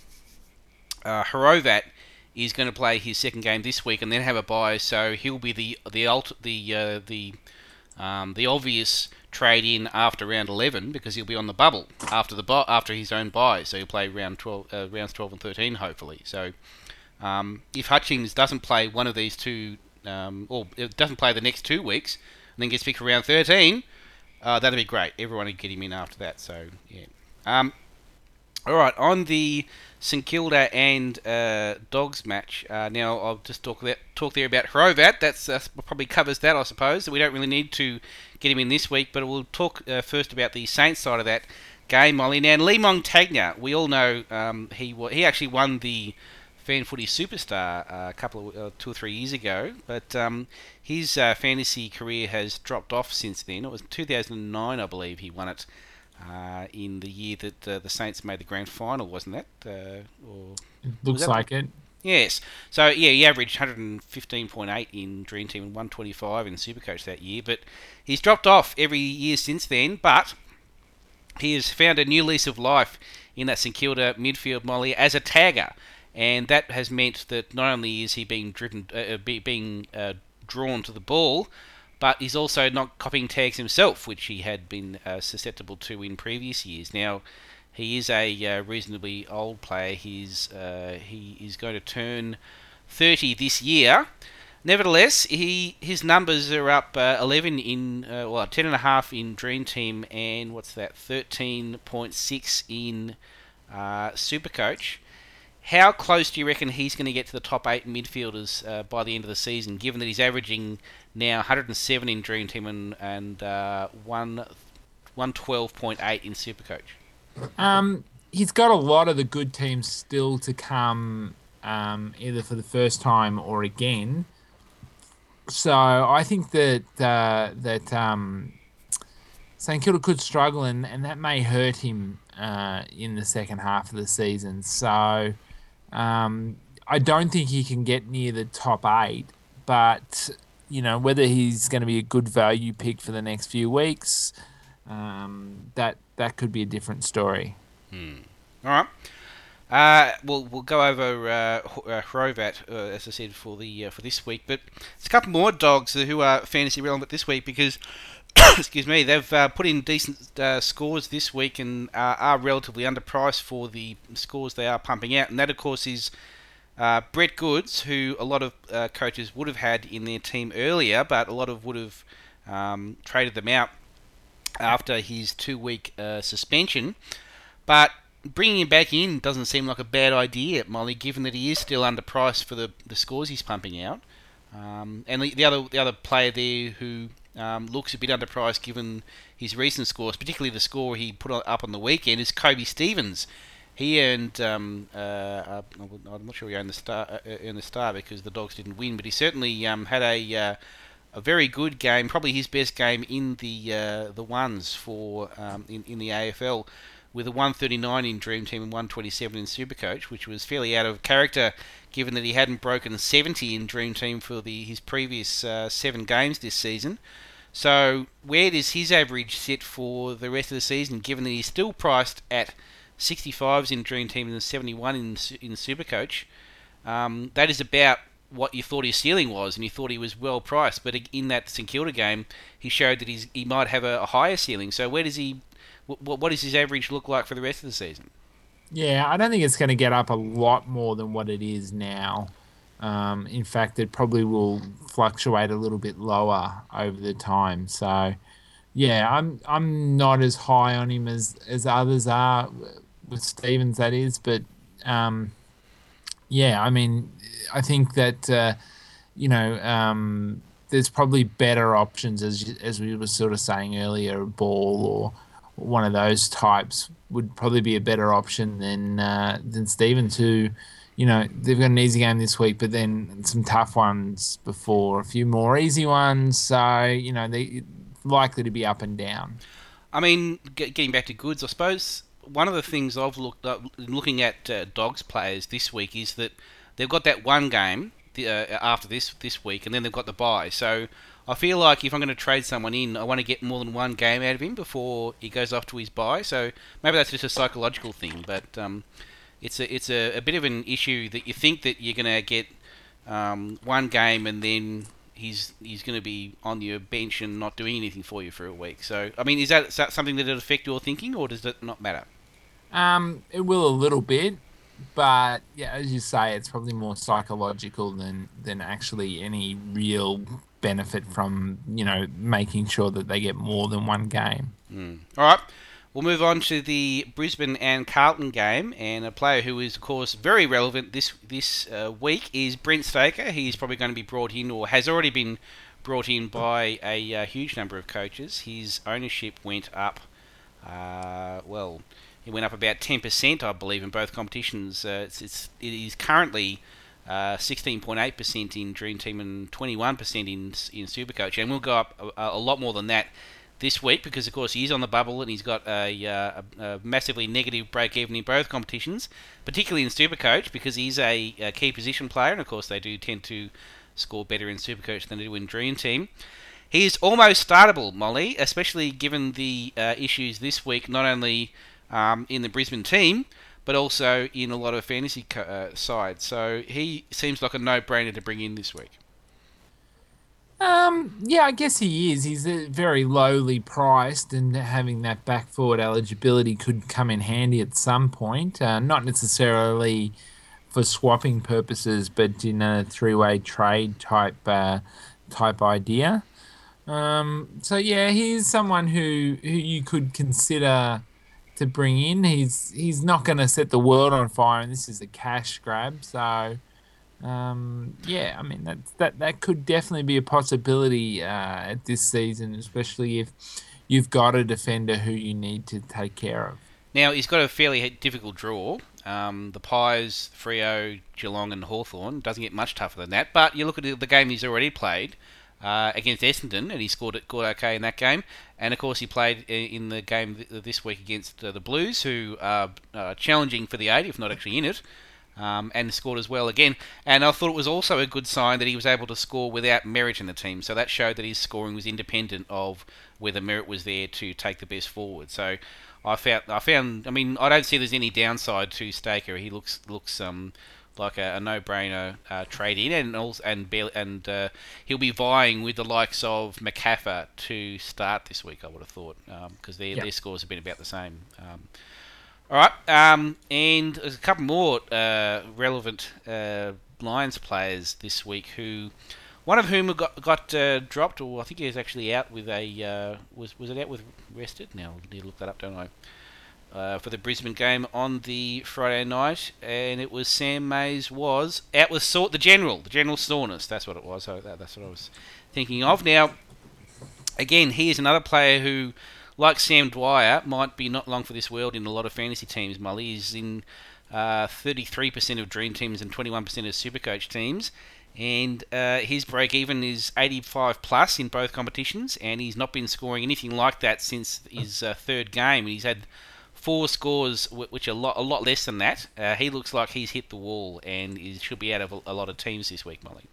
uh, Horovat is going to play his second game this week, and then have a bye, so he'll be the the alt, the uh, the um, the obvious trade in after round eleven, because he'll be on the bubble after the bu- after his own bye, so he'll play round twelve, uh, rounds twelve and thirteen, hopefully. So. Um, if Hutchings doesn't play one of these two, um, or doesn't play the next two weeks, and then gets picked for round thirteen, uh, that'd be great. Everyone would get him in after that. So yeah. Um, all right, on the St Kilda and uh, Dogs match. Uh, now I'll just talk about, talk there about Horvat. That's uh, probably covers that, I suppose. We don't really need to get him in this week, but we'll talk uh, first about the Saints side of that game, Molly. Now Lee Montagna, we all know um, he wa- he actually won the Fan Footy Superstar uh, a couple of uh, two or three years ago, but um, his uh, fantasy career has dropped off since then. It was two thousand nine, I believe, he won it uh, in the year that uh, the Saints made the grand final, wasn't that? Uh, or Looks that like it. Yes. So yeah, he averaged one hundred fifteen point eight in Dream Team and one twenty-five in Supercoach that year, but he's dropped off every year since then. But he has found a new lease of life in that St Kilda midfield, Molly, as a tagger. And that has meant that not only is he being driven, uh, be, being uh, drawn to the ball, but he's also not copying tags himself, which he had been uh, susceptible to in previous years. Now, he is a uh, reasonably old player. He's uh, he is going to turn thirty this year. Nevertheless, he his numbers are up uh, eleven in uh, well ten and a half in Dream Team, and what's that, thirteen point six in uh, Supercoach. How close do you reckon he's going to get to the top eight midfielders uh, by the end of the season, given that he's averaging now one hundred seven in Dream Team and, and uh, one, one twelve point eight in Supercoach? Um, he's got a lot of the good teams still to come, um, either for the first time or again. So I think that uh, that um, St Kilda could struggle, and, and that may hurt him uh, in the second half of the season. So um, I don't think he can get near the top eight, but you know whether he's going to be a good value pick for the next few weeks, um, that that could be a different story. Hmm. All right. Uh, we'll we'll go over uh, H- uh, Hrovat, uh, as I said, for the uh, for this week. But there's a couple more dogs who are fantasy relevant this week because, excuse me, they've uh, put in decent uh, scores this week and uh, are relatively underpriced for the scores they are pumping out. And that, of course, is uh, Brett Goods, who a lot of uh, coaches would have had in their team earlier, but a lot of would have um, traded them out after his two-week uh, suspension. But bringing him back in doesn't seem like a bad idea, Molly, given that he is still underpriced for the, the scores he's pumping out. Um, and the, the other the other player there who um, looks a bit underpriced given his recent scores, particularly the score he put up on the weekend, is Kobe Stevens. He earned, um, uh, uh, I'm not sure he earned the star, uh, earned the star because the Dogs didn't win, but he certainly um, had a uh, a very good game, probably his best game in the uh, the ones for um, in in the A F L. With a one thirty-nine in Dream Team and one twenty-seven in Supercoach, which was fairly out of character given that he hadn't broken seventy in Dream Team for the his previous uh, seven games this season. So where does his average sit for the rest of the season, given that he's still priced at sixty-fives in Dream Team and seventy-one in in Supercoach? Um, that is about what you thought his ceiling was, and you thought he was well priced. But in that St Kilda game, he showed that he's, he might have a, a higher ceiling. So where does he... What, what does his average look like for the rest of the season? Yeah, I don't think it's going to get up a lot more than what it is now. Um, in fact, it probably will fluctuate a little bit lower over the time. So, yeah, I'm I'm not as high on him as, as others are with Stevens, that is. But, um, yeah, I mean, I think that, uh, you know, um, there's probably better options, as as we were sort of saying earlier, a Ball or one of those types would probably be a better option than uh, than Stevens, who, you know, they've got an easy game this week, but then some tough ones before, a few more easy ones. So, you know, they likely to be up and down. I mean, get, getting back to Goods, I suppose one of the things I've looked up, looking at uh, Dogs players this week is that they've got that one game uh, after this this week, and then they've got the bye. So I feel like if I'm going to trade someone in, I want to get more than one game out of him before he goes off to his bye. So maybe that's just a psychological thing, but um, it's a it's a, a bit of an issue that you think that you're going to get um, one game and then he's he's going to be on your bench and not doing anything for you for a week. So I mean, is that, is that something that will affect your thinking, or does it not matter? Um, it will a little bit, but yeah, as you say, it's probably more psychological than than actually any real benefit from, you know, making sure that they get more than one game. Mm. All right, we'll move on to the Brisbane and Carlton game, and a player who is, of course, very relevant this this uh, week is Brent Staker. He's probably going to be brought in, or has already been brought in by a uh, huge number of coaches. His ownership went up, uh, well, it went up about ten percent, I believe, in both competitions. Uh, it's, it's it is currently Uh, sixteen point eight percent in Dream Team and twenty-one percent in in Supercoach, and we'll go up a, a lot more than that this week because, of course, he's on the bubble and he's got a, a, a massively negative break-even in both competitions, particularly in Supercoach because he's a, a key position player, and, of course, they do tend to score better in Supercoach than they do in Dream Team. He's almost startable, Molly, especially given the uh, issues this week, not only um, in the Brisbane team, but also in a lot of fantasy co- uh, sides. So he seems like a no-brainer to bring in this week. Um, yeah, I guess he is. He's uh, very lowly priced, and having that back forward eligibility could come in handy at some point. Uh, not necessarily for swapping purposes, but in a three-way trade type uh, type idea. Um, so yeah, he's someone who who you could consider to bring in. He's he's not going to set the world on fire, and this is a cash grab. So, um, yeah, I mean that that that could definitely be a possibility uh, at this season, especially if you've got a defender who you need to take care of. Now, he's got a fairly difficult draw. Um, the Pies, Freo, Geelong and Hawthorn. Doesn't get much tougher than that. But you look at the game he's already played uh, against Essendon, and he scored it scored okay in that game. And, of course, he played in the game this week against uh, the Blues, who are uh, challenging for the eight, if not actually in it, um, and scored as well again. And I thought it was also a good sign that he was able to score without Merritt in the team. So that showed that his scoring was independent of whether Merritt was there to take the best forward. So I found, I found, I mean, I don't see there's any downside to Staker. He looks looks um like a, a no-brainer uh, trade in, and also, and barely, and uh, he'll be vying with the likes of McCaffer to start this week. I would have thought because um, their Yep. their scores have been about the same. Um, all right, um, and there's a couple more uh, relevant uh, Lions players this week who. One of whom got got uh, dropped, or I think he was actually out with a uh, was was it out with rested? Now I need to look that up, don't I? Uh, for the Brisbane game on the Friday night, and it was Sam Mays was out with sore, the general, the general soreness. That's what it was. So that, that's what I was thinking of. Now, again, he is another player who, like Sam Dwyer, might be not long for this world in a lot of fantasy teams. Mully is in uh, thirty-three percent of dream teams and twenty-one percent of Supercoach teams. And uh, his break-even is eighty-five plus in both competitions, and he's not been scoring anything like that since his uh, third game. He's had four scores, which are a lot, a lot less than that. Uh, he looks like he's hit the wall, and he should be out of a, a lot of teams this week, Molly.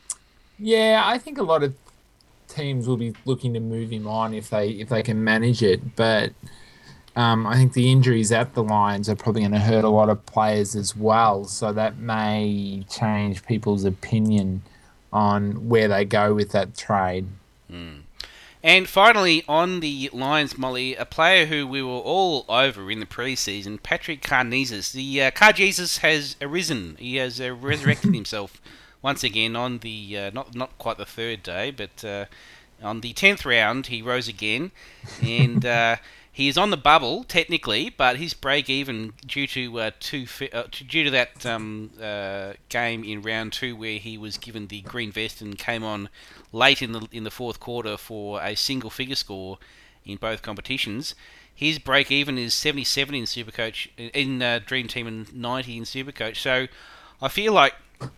Yeah, I think a lot of teams will be looking to move him on if they if they can manage it, but um, I think the injuries at the Lions are probably going to hurt a lot of players as well, so that may change people's opinion on where they go with that trade. Mm. And finally, on the Lions, Molly, a player who we were all over in the pre-season, Patrick Karnezis. The uh, Karnezis has arisen. He has uh, resurrected himself once again on the, uh, not not quite the third day, but uh, on the tenth round, he rose again, and uh, he is on the bubble technically, but his break-even due to uh, two uh, due to that um, uh, game in round two where he was given the green vest and came on late in the in the fourth quarter for a single-figure score in both competitions. His break-even is seventy-seven in Supercoach in uh, Dream Team and ninety in Supercoach. So I feel like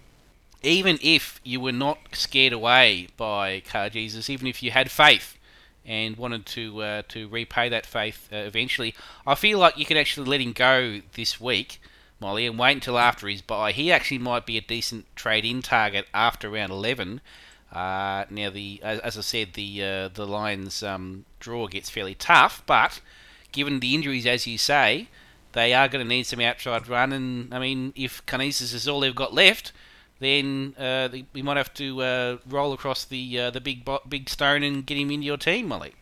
even if you were not scared away by Karnezis, even if you had faith and wanted to uh, to repay that faith uh, eventually, I feel like you could actually let him go this week, Molly, and wait until after his bye. He actually might be a decent trade-in target after round eleven. Uh, now, the as, as I said, the uh, the Lions' um, draw gets fairly tough, but given the injuries, as you say, they are going to need some outside run. And I mean, if Karnezis is all they've got left, then uh, we might have to uh, roll across the uh, the big bo- big stone and get him into your team, Molly.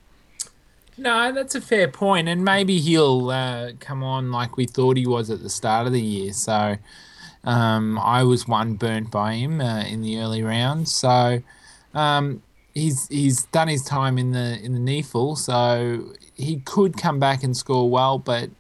No, that's a fair point, and maybe he'll uh, come on like we thought he was at the start of the year. So um, I was one burnt by him uh, in the early rounds. So um, he's he's done his time in the in the N E F L, so he could come back and score well, but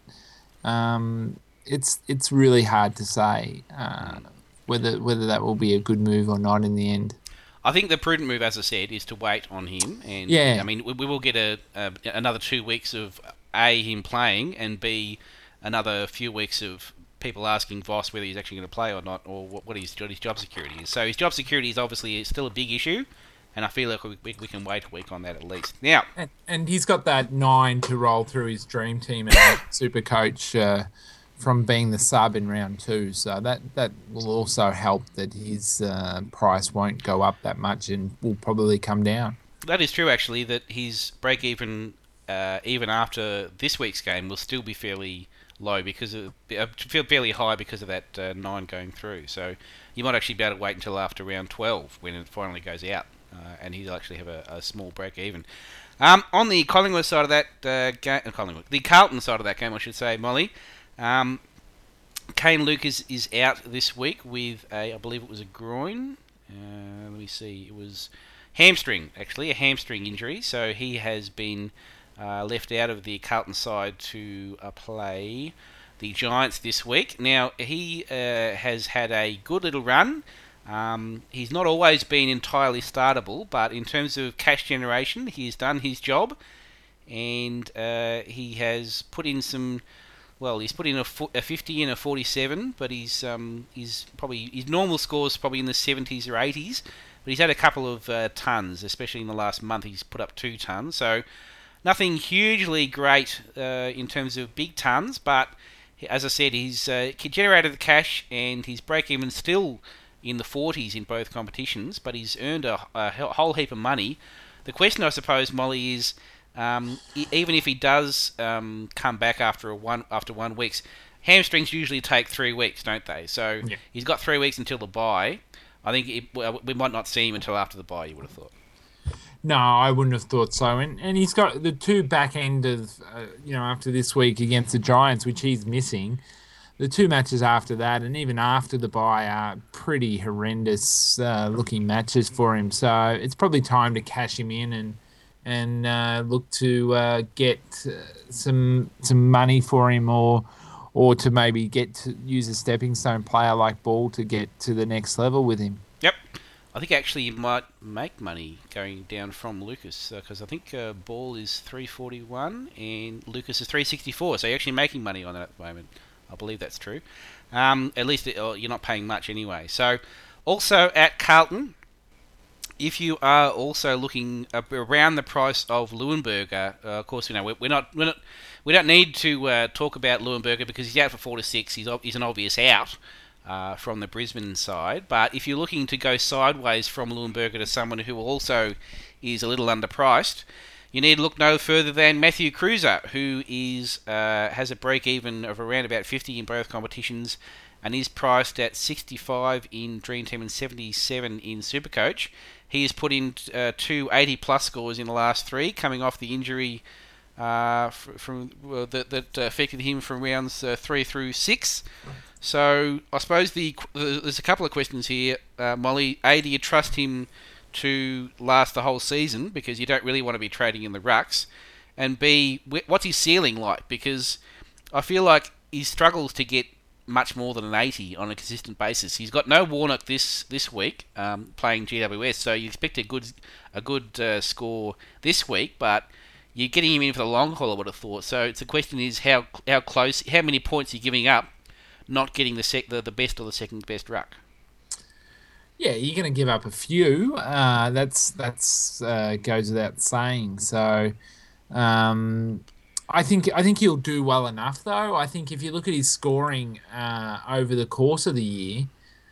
um, it's it's really hard to say uh, whether whether that will be a good move or not in the end. I think the prudent move, as I said, is to wait on him. And Yeah. I mean, we, we will get a, a another two weeks of A, him playing, and B, another few weeks of people asking Voss whether he's actually going to play or not, or what, what, his, what his job security is. So his job security is obviously still a big issue, and I feel like we, we, we can wait a week on that at least. Now, And, and he's got that nine to roll through his dream team and super coach uh, from being the sub in round two. So that, that will also help that his uh, price won't go up that much and will probably come down. that is true, actually, that his break-even, uh, even after this week's game, will still be fairly low because of, uh, feel fairly high because of that uh, nine going through. So you might actually be able to wait until after round twelve when it finally goes out, uh, and he'll actually have a, a small break-even. Um, on the Collingwood side of that uh, game, uh, Collingwood, the Carlton side of that game, I should say, Molly. Um, Kane Lucas is out this week with a, I believe it was a groin. Uh, let me see, it was hamstring, actually, a hamstring injury. So he has been uh, left out of the Carlton side to uh, play the Giants this week. Now, he uh, has had a good little run. Um, he's not always been entirely startable, but in terms of cash generation, he has done his job, and uh, he has put in some well, he's put in a, fo- a fifty and a forty-seven, but he's um, he's probably his normal score's probably in the seventies or eighties. But he's had a couple of uh, tons, especially in the last month. He's put up two tons, so nothing hugely great uh, in terms of big tons. But as I said, he's uh, generated the cash, and his break-even still in the forties in both competitions. But he's earned a, a whole heap of money. The question, I suppose, Molly, is um, e- even if he does um, come back after a one after one weeks, hamstrings usually take three weeks, don't they? So Yeah. he's got three weeks until the bye. I think it, well, we might not see him until after the bye, you would have thought. No, I wouldn't have thought so. And and he's got the two back end of, uh, you know, after this week against the Giants, which he's missing. The two matches after that, and even after the bye, are pretty horrendous uh, looking matches for him. So it's probably time to cash him in and and uh, look to uh, get uh, some some money for him, or or to maybe get to use a stepping stone player like Ball to get to the next level with him. Yep. I think actually you might make money going down from Lucas, because uh, I think uh, Ball is three forty-one and Lucas is three sixty-four, so you're actually making money on that at the moment. I believe that's true. Um, at least it, uh, you're not paying much anyway. So, also at Carlton, if you are also looking around the price of Leuenberger, uh, of course, you know we're, we're not we're not we don't need to uh, talk about Leuenberger because he's out for four to six. He's he's an obvious out uh, from the Brisbane side. But if you're looking to go sideways from Leuenberger to someone who also is a little underpriced, you need to look no further than Matthew Cruiser, who is uh, has a break even of around about fifty in both competitions, and is priced at sixty-five in Dream Team and seventy-seven in Supercoach. He has put in uh, two eighty plus scores in the last three, coming off the injury uh, from well, that, that uh, affected him from rounds uh, three through six. So I suppose the there's a couple of questions here, uh, Molly. A, do you trust him to last the whole season because you don't really want to be trading in the rucks? And B, what's his ceiling like? Because I feel like he struggles to get much more than an eighty on a consistent basis. He's got no Warnock this this week um, playing G W S, so you expect a good a good uh, score this week, but you're getting him in for the long haul, I would have thought. So it's the question is how how close, how many points are you giving up, not getting the sec, the, the best or the second best ruck? Yeah, you're going to give up a few. Uh, that's that's uh, goes without saying. So, um, I think I think he'll do well enough, though. I think if you look at his scoring uh, over the course of the year,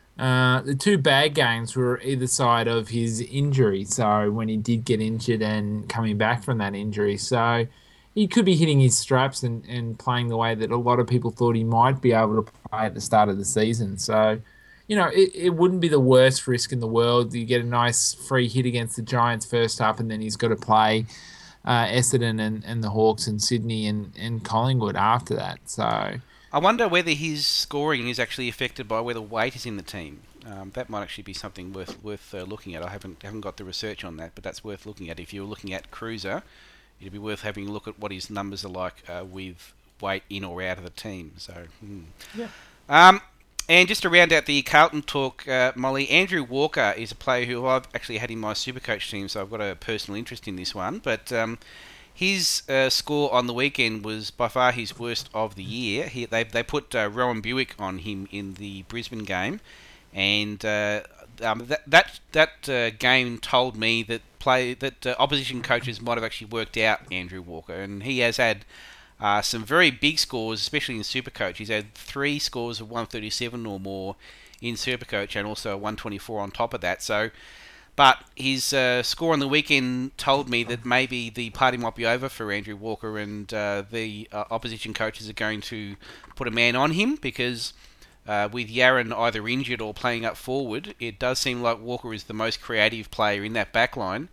uh, the two bad games were either side of his injury. So when he did get injured and coming back from that injury, so he could be hitting his straps and, and playing the way that a lot of people thought he might be able to play at the start of the season. So, you know, it, it wouldn't be the worst risk in the world. You get a nice free hit against the Giants first half, and then he's got to play uh, Essendon and, and the Hawks and Sydney and, and Collingwood after that. So I wonder whether his scoring is actually affected by whether weight is in the team. Um, that might actually be something worth worth uh, looking at. I haven't haven't got the research on that, but that's worth looking at. If you're looking at Cruiser, it'd be worth having a look at what his numbers are like uh, with weight in or out of the team. So, hmm. yeah. Um, and just to round out the Carlton talk, uh, Molly, Andrew Walker is a player who I've actually had in my Supercoach team, so I've got a personal interest in this one. But um, his uh, score on the weekend was by far his worst of the year. He, they they put uh, Rowan Buick on him in the Brisbane game, and uh, um, that that that uh, game told me that play that uh, opposition coaches might have actually worked out Andrew Walker, and he has had Uh, some very big scores, especially in Supercoach. He's had three scores of one thirty-seven or more in Supercoach, and also a one twenty-four on top of that. So, but his uh, score on the weekend told me that maybe the party might be over for Andrew Walker, and uh, the uh, opposition coaches are going to put a man on him because uh, with Yaron either injured or playing up forward, it does seem like Walker is the most creative player in that backline,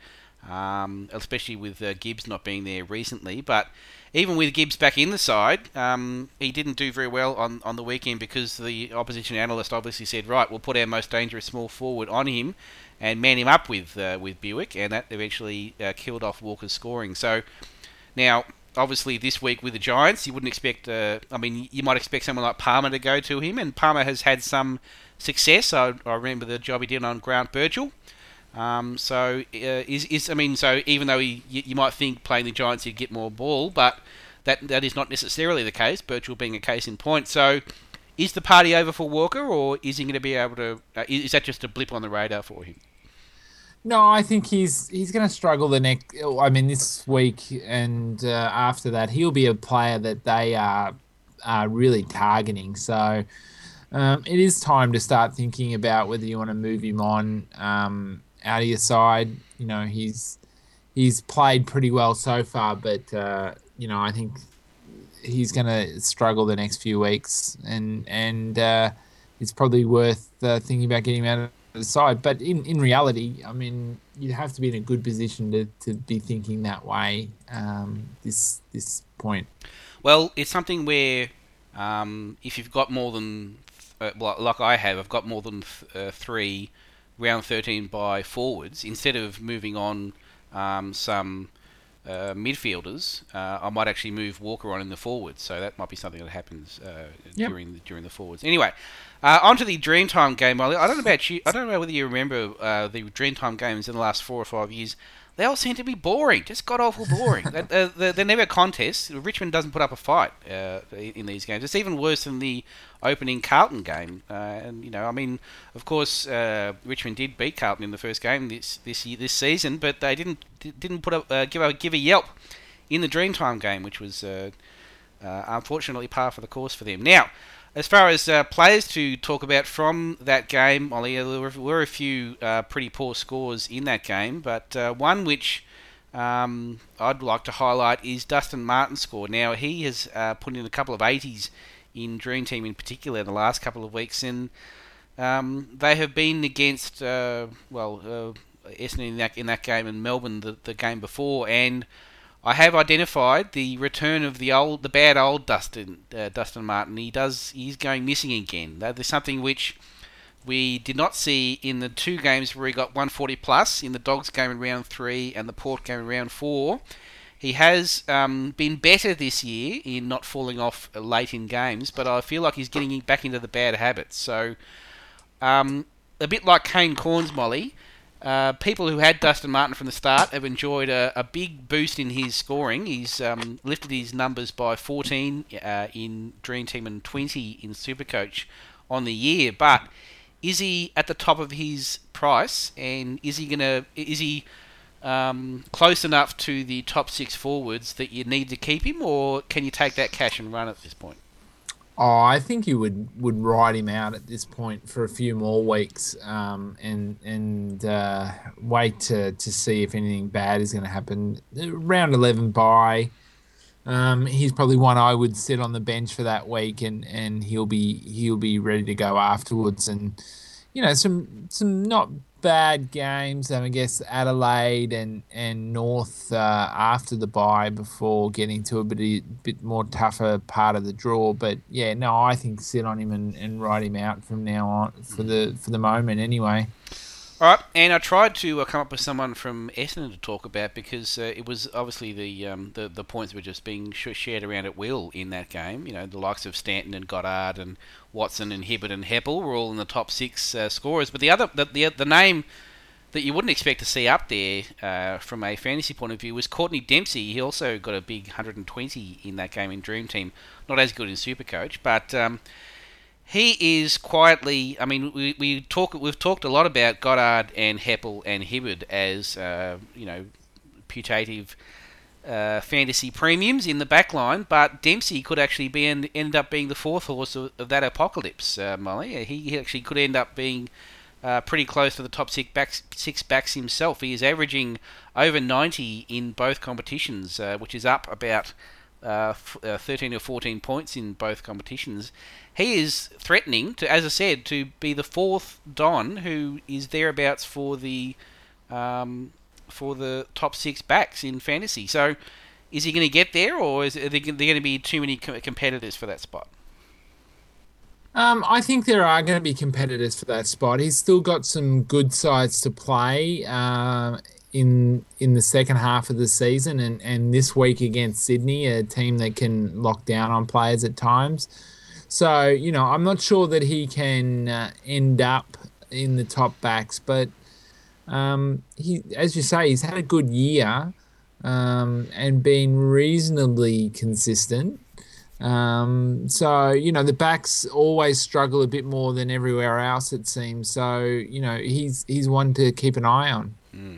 um, especially with uh, Gibbs not being there recently. But even with Gibbs back in the side, um, he didn't do very well on, on the weekend because the opposition analyst obviously said, right, we'll put our most dangerous small forward on him and man him up with uh, with Buick, and that eventually uh, killed off Walker's scoring. So now, obviously, this week with the Giants, you wouldn't expect, uh, I mean, you might expect someone like Palmer to go to him, and Palmer has had some success. I, I remember the job he did on Grant Birchall. Um, so uh, is is I mean, so even though he, you, you might think playing the Giants he'd get more ball, but that that is not necessarily the case. Birchall being a case in point. So, is the party over for Walker, or is he going to be able to? Uh, is that just a blip on the radar for him? No, I think he's he's going to struggle the next. I mean, this week and uh, after that, he'll be a player that they are are really targeting. So um, it is time to start thinking about whether you want to move him on um, out of your side. You know, he's he's played pretty well so far, but uh, you know, I think he's going to struggle the next few weeks, and and uh, it's probably worth uh, thinking about getting him out of the side. But in, in reality, I mean, you'd have to be in a good position to, to be thinking that way um, this this point. Well, it's something where um, if you've got more than, uh, well, like I have, I've got more than th- uh, three round thirteen by forwards, instead of moving on um, some uh, midfielders, uh, I might actually move Walker on in the forwards. So that might be something that happens uh, Yep. during the, during the forwards. Anyway, uh, on to the Dreamtime game. I don't know about you. I don't know whether you remember uh, the Dreamtime games in the last four or five years. They all seem to be boring, just god awful boring. they, uh, they're, they're never contests. Richmond doesn't put up a fight uh, in these games. It's even worse than the opening Carlton game. Uh, and you know, I mean, of course, uh, Richmond did beat Carlton in the first game this this year, this season, but they didn't didn't put up uh, give a give a yelp in the Dreamtime game, which was uh, uh, unfortunately par for the course for them. Now, as far as uh, players to talk about from that game, Ollie, there were, were a few uh, pretty poor scores in that game, but uh, one which um, I'd like to highlight is Dustin Martin's score. Now, he has uh, put in a couple of eighties in Dream Team in particular in the last couple of weeks, and um, they have been against, uh, well, uh, Essendon in that, in that game and Melbourne the, the game before, and I have identified the return of the old, the bad old Dustin, uh, Dustin Martin. He does, he's going missing again. There's something which we did not see in the two games where he got one forty plus in the Dogs game in round three and the Port game in round four. He has um, been better this year in not falling off late in games, but I feel like he's getting back into the bad habits. So, um, a bit like Kane Corns, Molly. Uh, people who had Dustin Martin from the start have enjoyed a, a big boost in his scoring. He's um, lifted his numbers by fourteen uh, in Dream Team and twenty in Supercoach on the year. But is he at the top of his price? And is he gonna? Is he um, close enough to the top six forwards that you need to keep him, or can you take that cash and run at this point? Oh, I think you would, would ride him out at this point for a few more weeks um, and and uh, wait to, to see if anything bad is going to happen. Round eleven bye, um, he's probably one I would sit on the bench for that week, and, and he'll be he'll be ready to go afterwards. And you know, some some not bad games. Um, I guess Adelaide and and North uh, after the bye before getting to a bit bit more tougher part of the draw. But yeah, no, I think sit on him and, and ride him out from now on for the for the moment anyway. All right, and I tried to uh, come up with someone from Essendon to talk about because uh, it was obviously the, um, the the points were just being sh- shared around at will in that game. You know, the likes of Stanton and Goddard and Watson and Hibbert and Heppel were all in the top six uh, scorers. But the other the, the the name that you wouldn't expect to see up there uh, from a fantasy point of view was Courtney Dempsey. He also got a big one hundred twenty in that game in Dream Team. Not as good in Supercoach, but Um, he is quietly. I mean, we we talk. We've talked a lot about Goddard and Heppel and Hibbard as uh, you know, putative uh, fantasy premiums in the back line, but Dempsey could actually be end, end up being the fourth horse of, of that apocalypse. Uh, Molly, he, he actually could end up being uh, pretty close to the top six backs, six backs himself. He is averaging over ninety in both competitions, uh, which is up about uh, f- uh, thirteen or fourteen points in both competitions. He is threatening to, as I said, to be the fourth Don who is thereabouts for the um, for the top six backs in fantasy. So, is he going to get there, or is are there going to be too many co- competitors for that spot? Um, I think there are going to be competitors for that spot. He's still got some good sides to play uh, in in the second half of the season, and, and this week against Sydney, a team that can lock down on players at times. So, you know, I'm not sure that he can uh, end up in the top backs, but um, he, as you say, he's had a good year. um, and been reasonably consistent. Um, so, you know, the backs always struggle a bit more than everywhere else, it seems. So, you know, he's he's one to keep an eye on.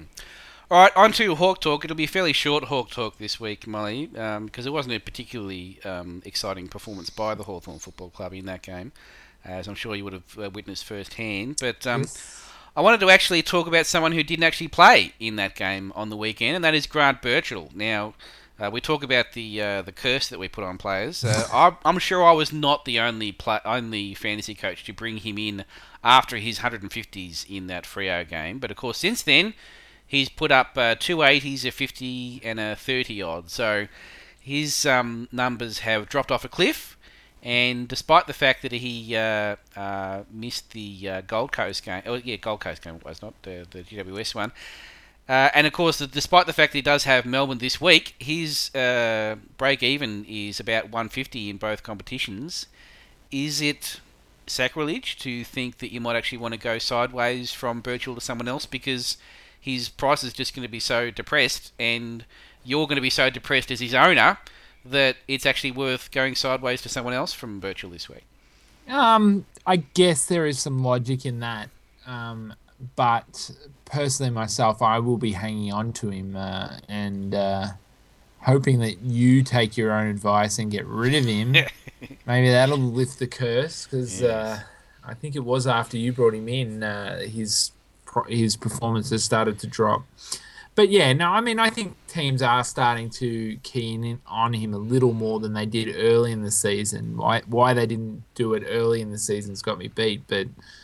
All right, on to Hawk Talk. It'll be a fairly short Hawk Talk this week, Molly, because um, it wasn't a particularly um, exciting performance by the Hawthorn Football Club in that game, as I'm sure you would have uh, witnessed firsthand. But um, Yes. I wanted to actually talk about someone who didn't actually play in that game on the weekend, and that is Grant Birchall. Now, uh, we talk about the uh, the curse that we put on players. Uh, I, I'm sure I was not the only pla only fantasy coach to bring him in after his one hundred fifties in that Freo game. But of course, since then, he's put up uh, two eighties, a fifty, and a thirty odd. So his um, numbers have dropped off a cliff. And despite the fact that he uh, uh, missed the uh, Gold Coast game, oh yeah, Gold Coast game it was, not the, the G W S one, uh, and of course, the, despite the fact that he does have Melbourne this week, his uh, break even is about one fifty in both competitions. Is it sacrilege to think that you might actually want to go sideways from Birchall to someone else because his price is just going to be so depressed, and you're going to be so depressed as his owner that it's actually worth going sideways to someone else from Birchall this week? Um, I guess there is some logic in that. Um, but personally, myself, I will be hanging on to him uh, and uh, hoping that you take your own advice and get rid of him. Maybe that'll lift the curse because Yes. uh, I think it was after you brought him in, uh, his pro- his performance has started to drop. But yeah, no, I mean, I think teams are starting to key in on him a little more than they did early in the season. Why why they didn't do it early in the season's got me beat. But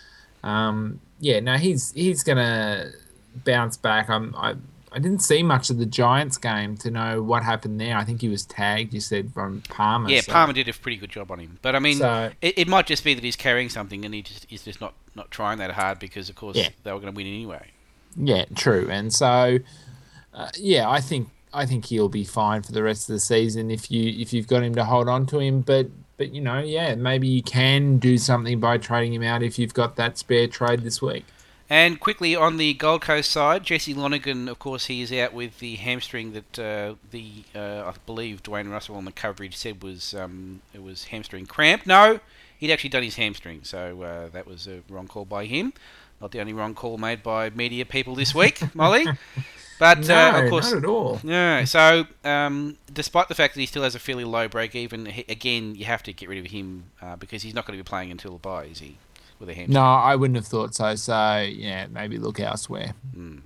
um, yeah, no, he's he's gonna bounce back. I'm I I didn't see much of the Giants game to know what happened there. I think he was tagged. You said from Palmer. Yeah, so- Palmer did a pretty good job on him. But I mean, So- it, it might just be that he's carrying something and he just, he's just not, not trying that hard because, of course, Yeah. they were going to win anyway. Yeah, true. And so, uh, yeah, I think I think he'll be fine for the rest of the season if you if you've got him to hold on to him. But but you know, yeah, maybe you can do something by trading him out if you've got that spare trade this week. And quickly on the Gold Coast side, Jesse Lonergan, of course, he is out with the hamstring that uh, the uh, I believe Dwayne Russell on the coverage said was um, it was hamstring cramp. No, he'd actually done his hamstring, so uh, that was a wrong call by him. Not the only wrong call made by media people this week, Molly. But No, uh, of course, not at all. no. So, um, despite the fact that he still has a fairly low break even, he, again, you have to get rid of him uh, because he's not going to be playing until the bye, is he? With a hamstring. No, I wouldn't have thought so. So yeah, maybe look elsewhere.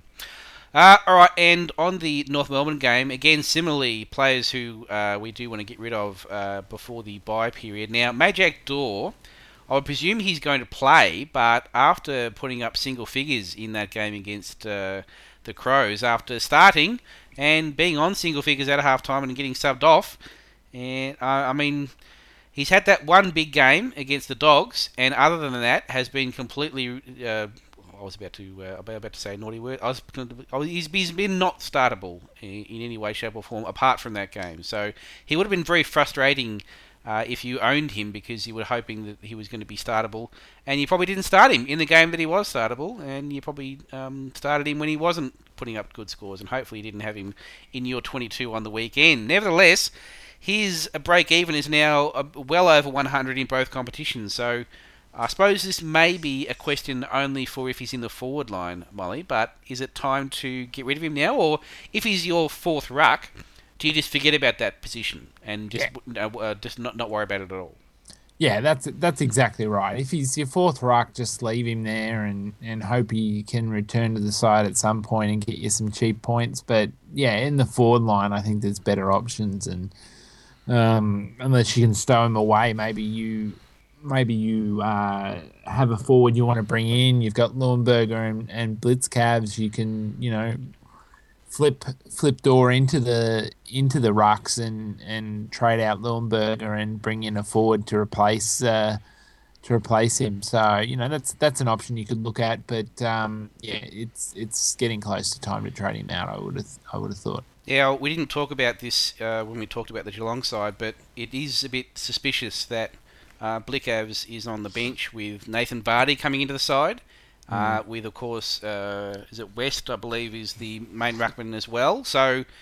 Uh, all right, and on the North Melbourne game, again, similarly, players who uh, we do want to get rid of uh, before the bye period. Now, Majak Dor, I would presume he's going to play, but after putting up single figures in that game against uh, the Crows, after starting and being on single figures at a half time and getting subbed off, and uh, I mean, he's had that one big game against the Dogs, and other than that, has been completely. Uh, I was about to. Uh, about to say a naughty word. I was. I was he's, he's been not startable in, in any way, shape, or form apart from that game. So he would have been very frustrating uh, if you owned him because you were hoping that he was going to be startable, and you probably didn't start him in the game that he was startable, and you probably um, started him when he wasn't putting up good scores, and hopefully you didn't have him in your twenty-two on the weekend. Nevertheless, his break even is now uh, well over one hundred in both competitions. So I suppose this may be a question only for if he's in the forward line, Molly, but is it time to get rid of him now? Or if he's your fourth ruck, do you just forget about that position and just Yeah. uh, uh, just not, not worry about it at all? Yeah, that's that's exactly right. If he's your fourth ruck, just leave him there and, and hope he can return to the side at some point and get you some cheap points. But yeah, in the forward line, I think there's better options, and um, unless you can stow him away, maybe you maybe you uh, have a forward you want to bring in. You've got Leuenberger and, and Blitzcavs. You can you know flip flip door into the into the rucks and, and trade out Leuenberger and bring in a forward to replace uh, to replace him. So you know that's that's an option you could look at. But um, yeah, it's it's getting close to time to trade him out. I would have I would have thought. Yeah, we didn't talk about this uh, when we talked about the Geelong side, but it is a bit suspicious that uh, Blickavs is on the bench with Nathan Vardy coming into the side. Uh, with, of course, uh, is it West, I believe, is the main ruckman as well. So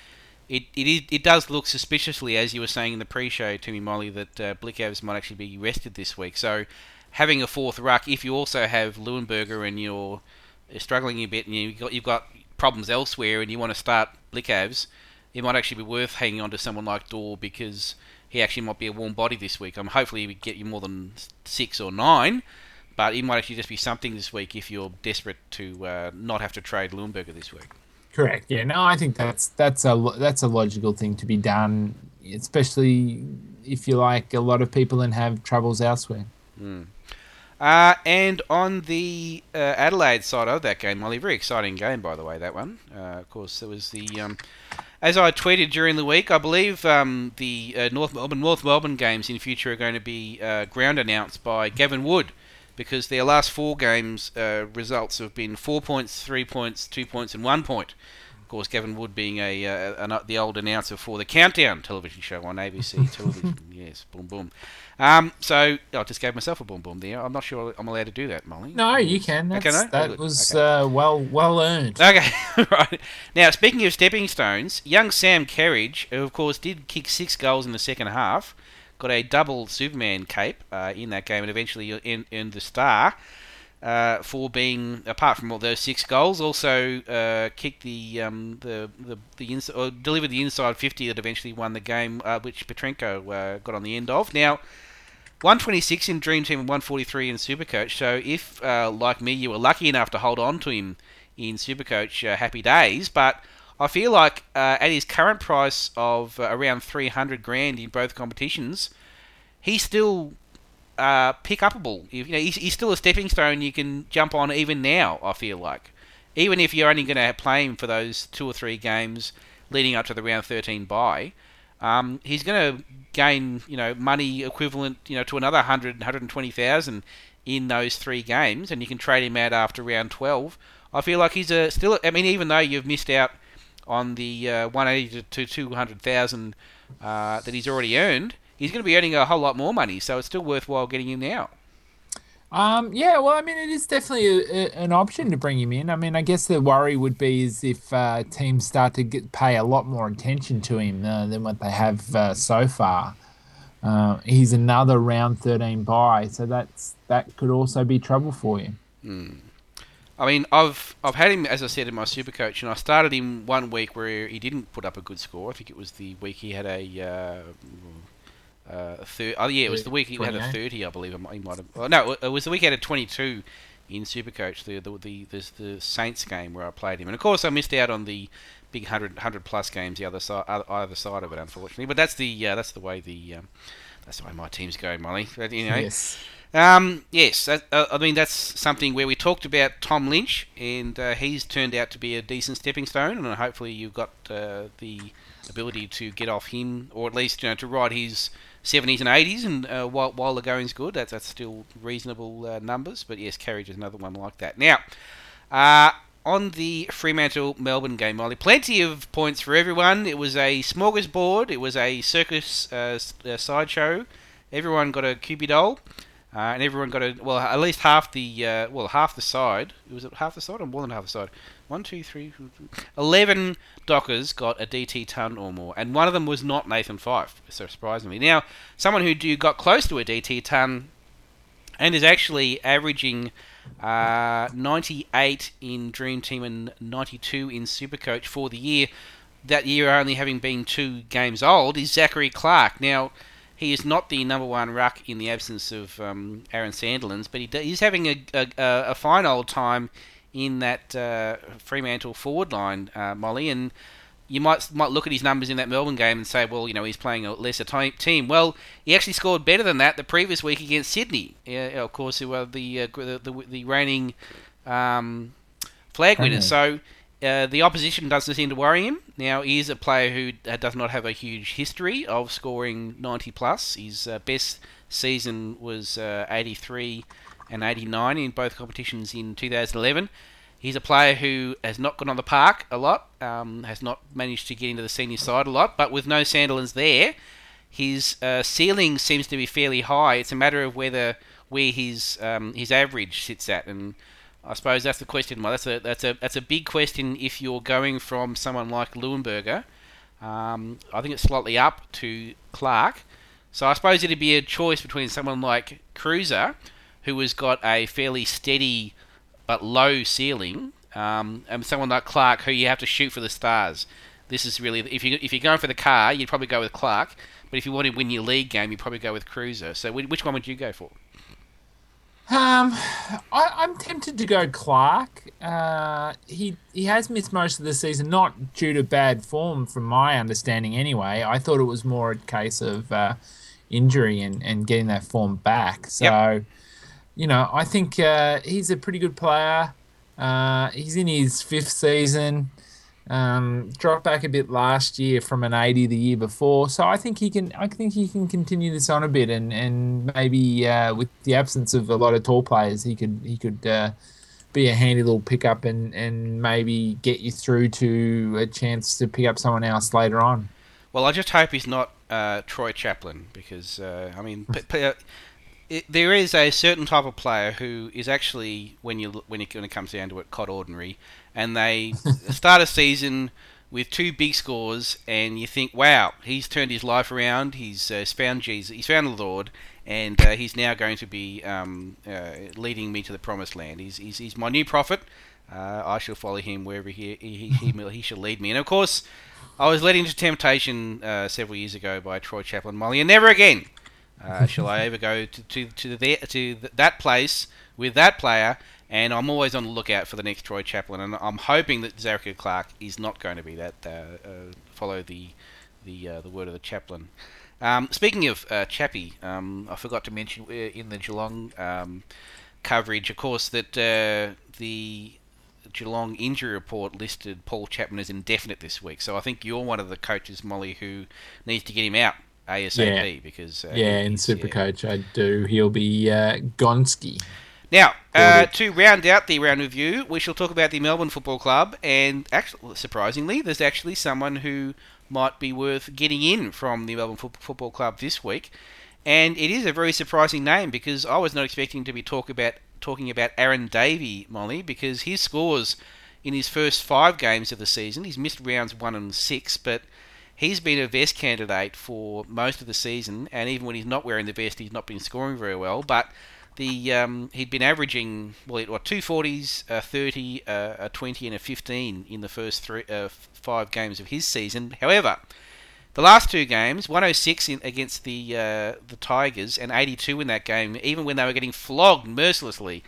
it it, is, it does look suspiciously, as you were saying in the pre-show to me, Molly, that uh, Blickavs might actually be rested this week. So having a fourth ruck, if you also have Leuenberger and you're struggling a bit and you've got, you've got problems elsewhere and you want to start Blickavs, it might actually be worth hanging on to someone like Dorr because he actually might be a warm body this week. Um, hopefully he would get you more than six or nine, but it might actually just be something this week if you're desperate to uh, not have to trade Leuenberger this week. Correct. Yeah. No, I think that's that's a lo- that's a logical thing to be done, especially if you like a lot of people and have troubles elsewhere. Mm. Uh, and on the uh, Adelaide side of that game, Molly, very exciting game, by the way, that one. Uh, of course, there was the, um, as I tweeted during the week, I believe um, the uh, North Melbourne North Melbourne games in future are going to be uh, ground announced by Gavin Wood, because their last four games uh, results have been four points, three points, two points, and one point. Of course, Gavin Wood being a uh, an, the old announcer for the Countdown television show on A B C television. Yes, boom, boom. Um, so I just gave myself a boom, boom there. I'm not sure I'm allowed to do that, Molly. No, you can. That's, okay, no? That Oh, was okay. uh, well well earned. Okay, right. Now, speaking of stepping stones, young Sam Kerridge, who of course did kick six goals in the second half, got a double Superman cape uh, in that game and eventually earned, earned the star uh, for being, apart from all those six goals, also uh, kicked the um, the the, the ins- or delivered the inside fifty that eventually won the game, uh, which Petrenko uh, got on the end of. Now, one twenty-six in Dream Team and one forty-three in Supercoach. So if, uh, like me, you were lucky enough to hold on to him in Supercoach, uh, happy days. But I feel like uh, at his current price of uh, around three hundred grand in both competitions, he's still uh, pick-upable. You know, he's, he's still a stepping stone you can jump on even now, I feel like. Even if you're only going to play him for those two or three games leading up to the round thirteen bye, um, he's going to gain, you know, money equivalent, you know, to another one hundred, one hundred twenty thousand in those three games, and you can trade him out after round twelve. I feel like he's a still. I mean, even though you've missed out on the uh, one eighty to two hundred thousand uh, that he's already earned, he's going to be earning a whole lot more money. So it's still worthwhile getting him now. Um, yeah, well, I mean, it is definitely a, a, an option to bring him in. I mean, I guess the worry would be is if uh, teams start to get, pay a lot more attention to him uh, than what they have uh, so far. Uh, he's another round thirteen buy, so that's that could also be trouble for you. Mm. I mean, I've I've had him, as I said, in my Supercoach, and I started him one week where he didn't put up a good score. I think it was the week he had a... Uh, Uh, thir- oh yeah, it was the week he had a thirty, I believe. He might have. Oh, no, it was the week he had a twenty-two in Supercoach. The the the, the the Saints game where I played him, and of course I missed out on the big one hundred, one hundred plus games the other side, either side of it, unfortunately. But that's the uh, that's the way the um, that's the way my team's going, Molly. But, you know, Yes. Um, yes, that, uh, I mean that's something where we talked about Tom Lynch, and uh, he's turned out to be a decent stepping stone, and hopefully you've got uh, the ability to get off him, or at least you know to ride his seventies and eighties, and uh, while while the going's good, that's that's still reasonable uh, numbers. But yes, Carriage is another one like that. Now, uh, on the Fremantle Melbourne game, Molly, plenty of points for everyone. It was a smorgasbord. It was a circus uh, uh, sideshow. Everyone got a Cupid doll. Uh, and everyone got a well, at least half the uh, well, half the side. It was half the side or more than half the side. One, two, three, four, eleven Dockers got a D T ton or more, and one of them was not Nathan Fife. So surprisingly, now someone who do got close to a D T ton, and is actually averaging uh, ninety-eight in Dream Team and ninety-two in Supercoach for the year. That year only having been two games old is Zachary Clark. Now, he is not the number one ruck in the absence of um, Aaron Sandilands, but he he's having a, a, a fine old time in that uh, Fremantle forward line, uh, Molly. And you might might look at his numbers in that Melbourne game and say, well, you know, he's playing a lesser t- team. Well, he actually scored better than that the previous week against Sydney. Uh, of course, who were the uh, the, the, the reigning um, flag winners. So uh, the opposition doesn't seem to worry him. Now, he is a player who does not have a huge history of scoring ninety plus. His uh, best season was uh, eighty-three and eighty-nine in both competitions in two thousand eleven. He's a player who has not gone on the park a lot, um, has not managed to get into the senior side a lot, but with no Sandilands there, his uh, ceiling seems to be fairly high. It's a matter of whether where his um, his average sits at, and I suppose that's the question. Well, that's a that's a that's a big question if you're going from someone like Leuenberger Um, I think it's slightly up to Clark. So I suppose it'd be a choice between someone like Cruiser, who has got a fairly steady but low ceiling, um, and someone like Clark, who you have to shoot for the stars. This is really, if you if you're going for the car, you'd probably go with Clark. But if you want to win your league game, you'd probably go with Cruiser. So which one would you go for? Um, I, I'm tempted to go Clark. Uh, he he has missed most of the season, not due to bad form, from my understanding. Anyway, I thought it was more a case of uh, injury and, and getting that form back. So, yep. you know, I think uh, he's a pretty good player. Uh, he's in his fifth season. Um, dropped back a bit last year from an eighty the year before, so I think he can. I think he can continue this on a bit, and and maybe uh, with the absence of a lot of tall players, he could he could uh, be a handy little pickup and and maybe get you through to a chance to pick up someone else later on. Well, I just hope he's not uh, Troy Chaplin, because uh, I mean, p- p- it, there is a certain type of player who is actually, when you when it, when it comes down to it, cod ordinary. And they start a season with two big scores, and you think, "Wow, he's turned his life around. He's uh, found Jesus. He's found the Lord, and uh, he's now going to be um, uh, leading me to the promised land. He's he's, he's my new prophet. Uh, I shall follow him wherever he he, he he he shall lead me." And of course, I was led into temptation uh, several years ago by Troy Chaplin, Molly, and never again uh, shall I ever go to to to, the, to that place with that player. And I'm always on the lookout for the next Troy Chaplin, and I'm hoping that Zachary Clark is not going to be that. Uh, uh, follow the the uh, the word of the chaplain. Um, speaking of uh, Chappie, um, I forgot to mention uh, in the Geelong um, coverage, of course, that uh, the Geelong injury report listed Paul Chapman as indefinite this week. So I think you're one of the coaches, Molly, who needs to get him out ASAP. Yeah, because uh, yeah, in Supercoach, yeah. I do. He'll be uh, Gonski. Now, uh, to round out the round review, we shall talk about the Melbourne Football Club, and actually, surprisingly, there's actually someone who might be worth getting in from the Melbourne Fo- Football Club this week, and it is a very surprising name, because I was not expecting to be talk about talking about Aaron Davey, Molly, because his scores in his first five games of the season, he's missed rounds one and six, but he's been a vest candidate for most of the season, and even when he's not wearing the vest, he's not been scoring very well, but The um, he'd been averaging well, what two forties, a thirty, uh, a twenty, and a fifteen in the first three, uh, five games of his season. However, the last two games, one oh six in, against the uh, the Tigers and eighty-two in that game, even when they were getting flogged mercilessly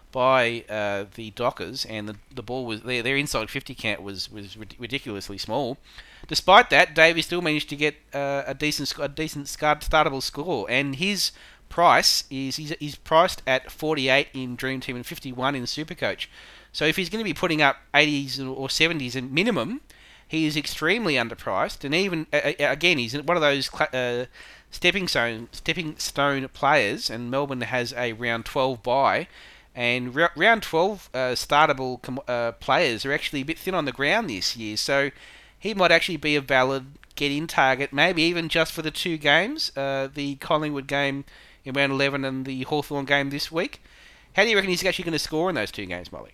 by uh, the Dockers, and the the ball was their their inside fifty count was was ridiculously small. Despite that, Davey still managed to get uh, a decent a decent startable score, and his price is he's, he's priced at forty-eight in Dream Team and fifty-one in Supercoach. So if he's going to be putting up eighties or seventies in minimum, he is extremely underpriced. And even uh, again, he's one of those uh, stepping stone stepping stone players. And Melbourne has a round twelve bye, and r- round twelve uh, startable com- uh, players are actually a bit thin on the ground this year. So he might actually be a valid get-in target, maybe even just for the two games, uh, the Collingwood game in round eleven and the Hawthorn game this week. How do you reckon he's actually going to score in those two games, Molly?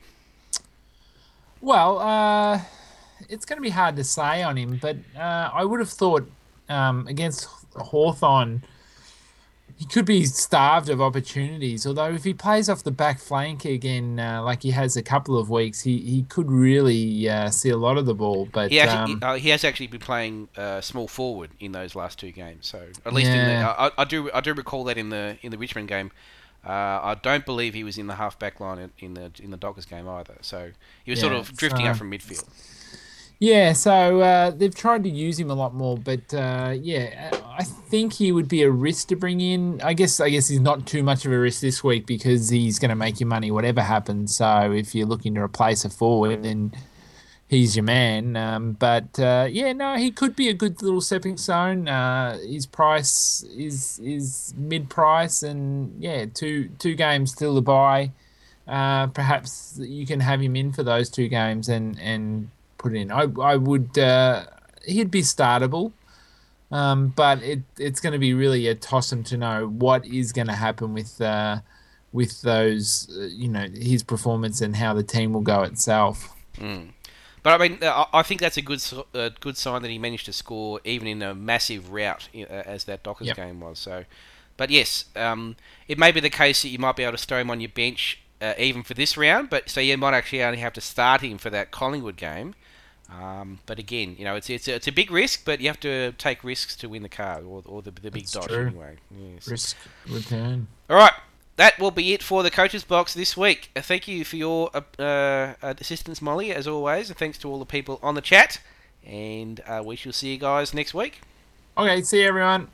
Well, uh, it's going to be hard to say on him, but uh, I would have thought um, against Hawthorn, he could be starved of opportunities. Although if he plays off the back flank again, uh, like he has a couple of weeks, he, he could really uh, see a lot of the ball. But he, actually, um, he, uh, he has actually been playing uh, small forward in those last two games. So at least yeah. in the, I, I do I do recall that in the in the Richmond game. Uh, I don't believe he was in the half back line in the in the Dockers game either. So he was yeah, sort of drifting so, up from midfield. Yeah, so uh, they've tried to use him a lot more, but uh, yeah, I think he would be a risk to bring in. I guess I guess he's not too much of a risk this week because he's going to make you money whatever happens. So if you're looking to replace a forward, then he's your man. Um, but uh, yeah, no, he could be a good little stepping stone. Uh, his price is is mid price, and yeah, two two games still to buy. Uh, perhaps you can have him in for those two games and and. Put in. I I would. Uh, he'd be startable, um, but it it's going to be really a toss him to know what is going to happen with uh, with those. Uh, you know, his performance and how the team will go itself. Mm. But I mean, uh, I I think that's a good s- uh, good sign that he managed to score even in a massive rout uh, as that Dockers Yep. game was. So, but yes, um, it may be the case that you might be able to throw him on your bench uh, even for this round. But so you might actually only have to start him for that Collingwood game. Um, but again, you know, it's it's a, it's a big risk, but you have to take risks to win the card or, or the the big That's dot true. anyway. Yes. Risk return. All right. That will be it for the Coaches Box this week. Uh, thank you for your uh, uh, assistance, Molly, as always, and thanks to all the people on the chat. And uh, we shall see you guys next week. Okay, see you everyone.